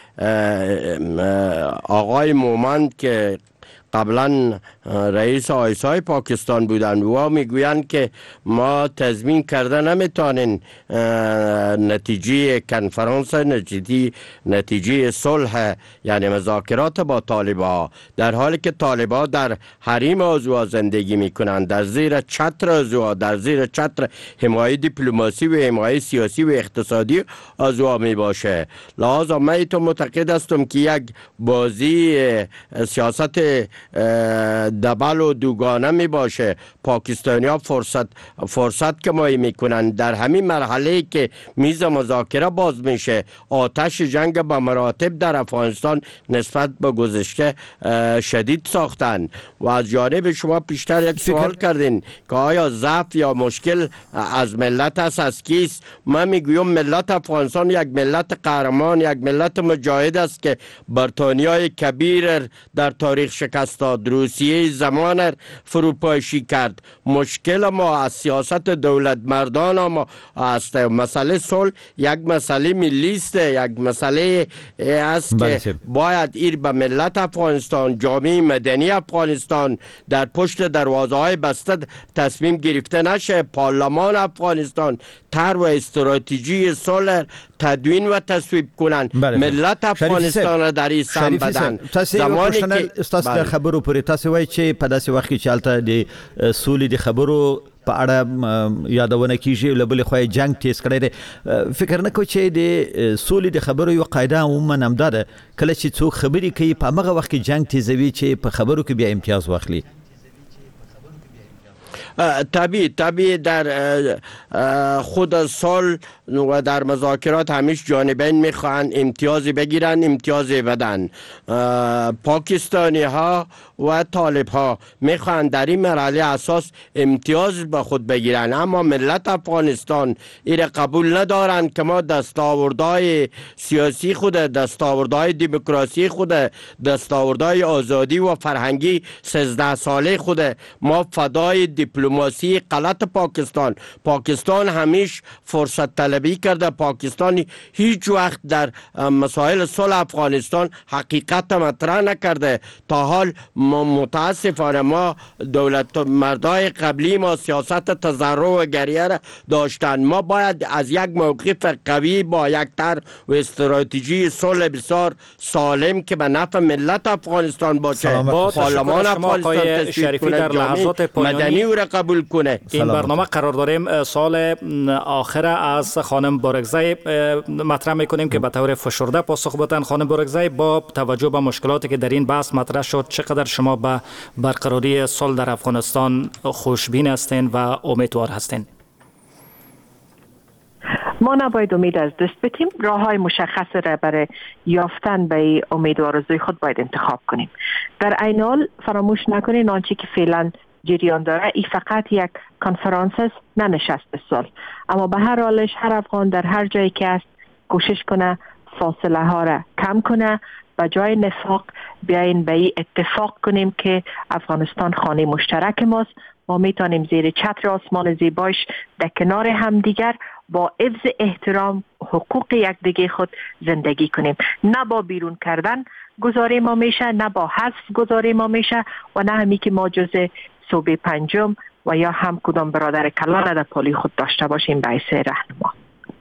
آقای مومند که قبلا رئیس آیسای پاکستان بودند و میگویند که ما تضمین کرده نمیتونیم نتیجه کنفرانس نتیجه نتیجه صلح یعنی مذاکرات با طالبان، در حالی که طالبان در حریم آزوا زندگی میکنند، در زیر چتر آزوا، در زیر چتر حمایت دیپلماسی و حمایت سیاسی و اقتصادی آزوا می باشه. لذا من تو معتقد هستم که یک بازی سیاست دبل و دوگانه می باشه. پاکستانی ها فرصت فرصت کمایی میکنند، در همین مرحله که میز مذاکره باز میشه آتش جنگ به مراتب در افغانستان نسبت به گذشته شدید ساختن و از جانب شما پیشتر یک سوال کردین که آیا ضعف یا مشکل از ملت است از کیست؟ من میگویم ملت افغانستان یک ملت قهرمان، یک ملت مجاهد است که بریتانیای کبیر در تاریخ شکست داد، روسیه زمان فروپاشی کرد. مشکل ما از سیاست دولت مردان ما است. مسئله صلح یک مسئله ملی است، یک مسئله است که باید ایر به ملت افغانستان، جامعه مدنی افغانستان در پشت دروازه های بسته تصمیم گرفته نشه. پارلمان افغانستان طرح و استراتژی صلح تدوین و تصویب کنند. ملت افغانستان را در این سهم بدن. زمانی که تاسو د خبرو پرې تاسو وایي چې په داسې وخت کې چې هلته د سولې د خبرو په اړه یادونه کیږي، له بلې خوا یې جنګ تیز کړی دی. فکر نه کوئ چې د سولې د خبرو یو قاعده عموما همدا ده، کله چې څوک خبرې کوي په همغه وخت کې جنګ تیزوي چې په خبرو کې بیا امتیاز واخلي. طبیعی طبیعی در خود صلح و در مذاکرات همیشه جانبین میخواهند امتیازی بگیرن، امتیازی بدن. پاکستانی ها و طالب ها میخواهند در این مرحله اساس امتیاز به خود بگیرن، اما ملت افغانستان ایره قبول ندارند که ما دستاوردهای سیاسی خود، دستاوردهای دموکراسی خود، دستاوردهای آزادی و فرهنگی سیزده ساله خود ما فدای دیپلماسی غلط پاکستان. پاکستان همیشه فرصت طلبی کرده، پاکستان هیچ وقت در مسائل صلح افغانستان حقیقت مطرح نکرده. تا حال متاسفانه ما دولت مردای قبلی ما سیاست تضرع و گریه را داشتن. ما باید از یک موقف قوی با یک طرح و استراتژی صلح بسیار سالم که به نفع ملت افغانستان باشه، پارلمان افغانستان تصویب کنه، در لحظات پایانی مدنی او را قبول کنه. این برنامه قرار داریم سال آخر از خانم بارگزی مطرح میکنیم که به طور فشرده پاسخ بدن. خانم بارگزی، با توجه به مشکلاتی که در این بحث مطرح شد، چقدر شما به برقراری صلح در افغانستان خوشبین هستین و امیدوار هستین؟ ما نباید امید از دست بدیم. راه های مشخص را برای یافتن به امید و آرزوی خود باید انتخاب کنیم. در عین حال فراموش نکنین آنچه که فعلا جریان داره ای فقط یک کنفرانس است، نه نشست صلح. اما به هر حالش هر افغان در هر جایی که است کوشش کنه فاصله ها را کم کنه، به جای نفاق بیاین به این اتفاق کنیم که افغانستان خانه مشترک ماست. ما میتونیم زیر چتر آسمان زیباش در کنار همدیگر با حفظ احترام حقوق یکدیگر خود زندگی کنیم. نه با بیرون کردن گذاری ما میشه، نه با حذف گذاری ما میشه و نه همی که ما جز صوبه پنجم و یا هم کدام برادر کلان در پالی خود داشته باشیم به حیث رهنما.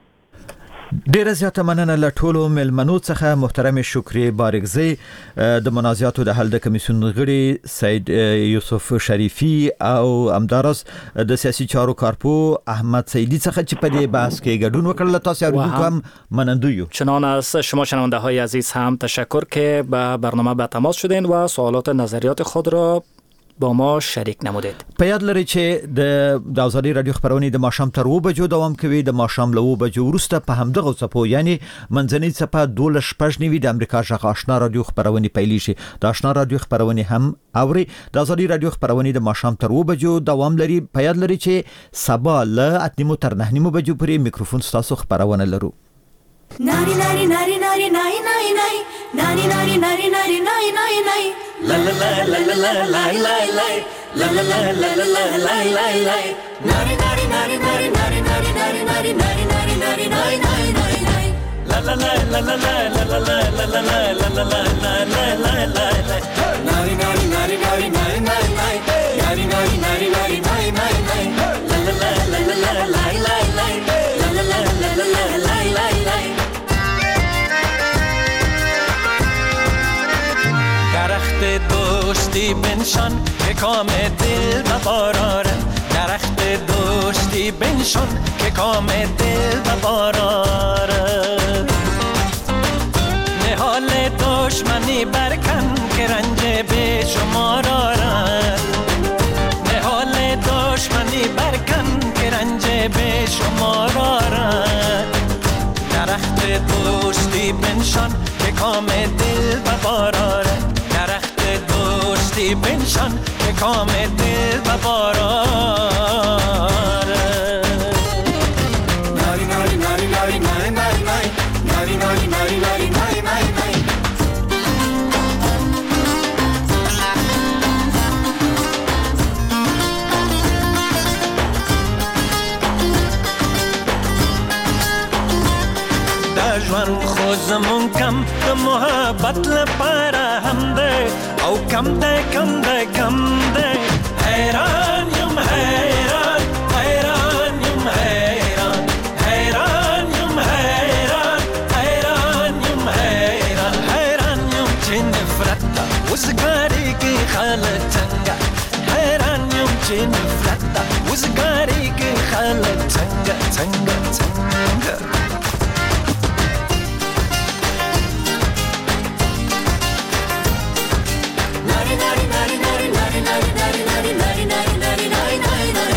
ډیره زیاته مننه له ټولو مېلمنو څخه. محترم شکری بارگزی د منازعاتو د حل د کمیسیون غړي سید یوسف شریفی او همدارس د سیاسي چارو کارپو احمد سیدی څخه چې په دې بحث کې ګډون وکړل. تاسو اوریدونکو هم مننده یو. چنان از شما شنونده های عزیز هم تشکر که به برنامه به تماس شدین و سوالات نظریات خود را با ما شریک نمودید. په یاد لرئ چې د آزادي رادیو خبرونه د ماښام تر اوه بجو دوام کوي. د ماښام له اوه بجو وروسته په همدغه څپو یعنی منځنۍ څپه دولس شپږ نوي د امریکا غږ آشنا رادیو خبرونه پیلیږي. د آشنا رادیو خبرونه هم اوري. د آزادي رادیو خبرونه د ماښام تر اوه بجو دوام لري. په یاد لرئ چې سبا له اته نیمو تر نه نیمو بجو پورې میکروفون ستاسو خبرونه لرو. ناری ناری ناری ناری نای نای نای ناری ناری ناری ناری نای نای نای لا لا لا لا لا لا لا لا لا لا لا لا لا لا لا لا ناری ناری ناری ناری ناری ناری ناری ناری ناری ناری ناری نای نای نای نای لا لا لا لا لا لا لا لا لا لا لا لا لا لا لا لا ناری ناری ناری ناری ناری ناری ناری ناری ناری ناری ناری ناری ناری ناری لا لا لا لا لا لا لا لا لا لا لا لا لا لا لا درخت دوستی بنشان که کام دل بباراره. درخت دوستی بنشان که کام دل بباراره. نهال دشمنی برکن که رنج به شما داره. نهال دشمنی برکن که رنج به شما داره. درخت دوستی بنشان که کام دل بباراره. درخت دوستی بنشان که کام دل بباراره. ناری ناری ناری ناری ناری ناری ناری ناری ناری ناری ناری ناری ناری دا ژوند خو زمون کم د محبت لپاره هم ده او کم ده کم ده کم ده. حیران یم حیران حیران یم حیران حیران یم حیران حیران یم حیران حیران یم چې نفرت ده وزګاری کې خلک څنګه. حیران یم چې نفرت ده وزګاری کې خلک څنګه څنګه څنګه. Nari nari nari nari nari nari nari nari nari nari nari nari nari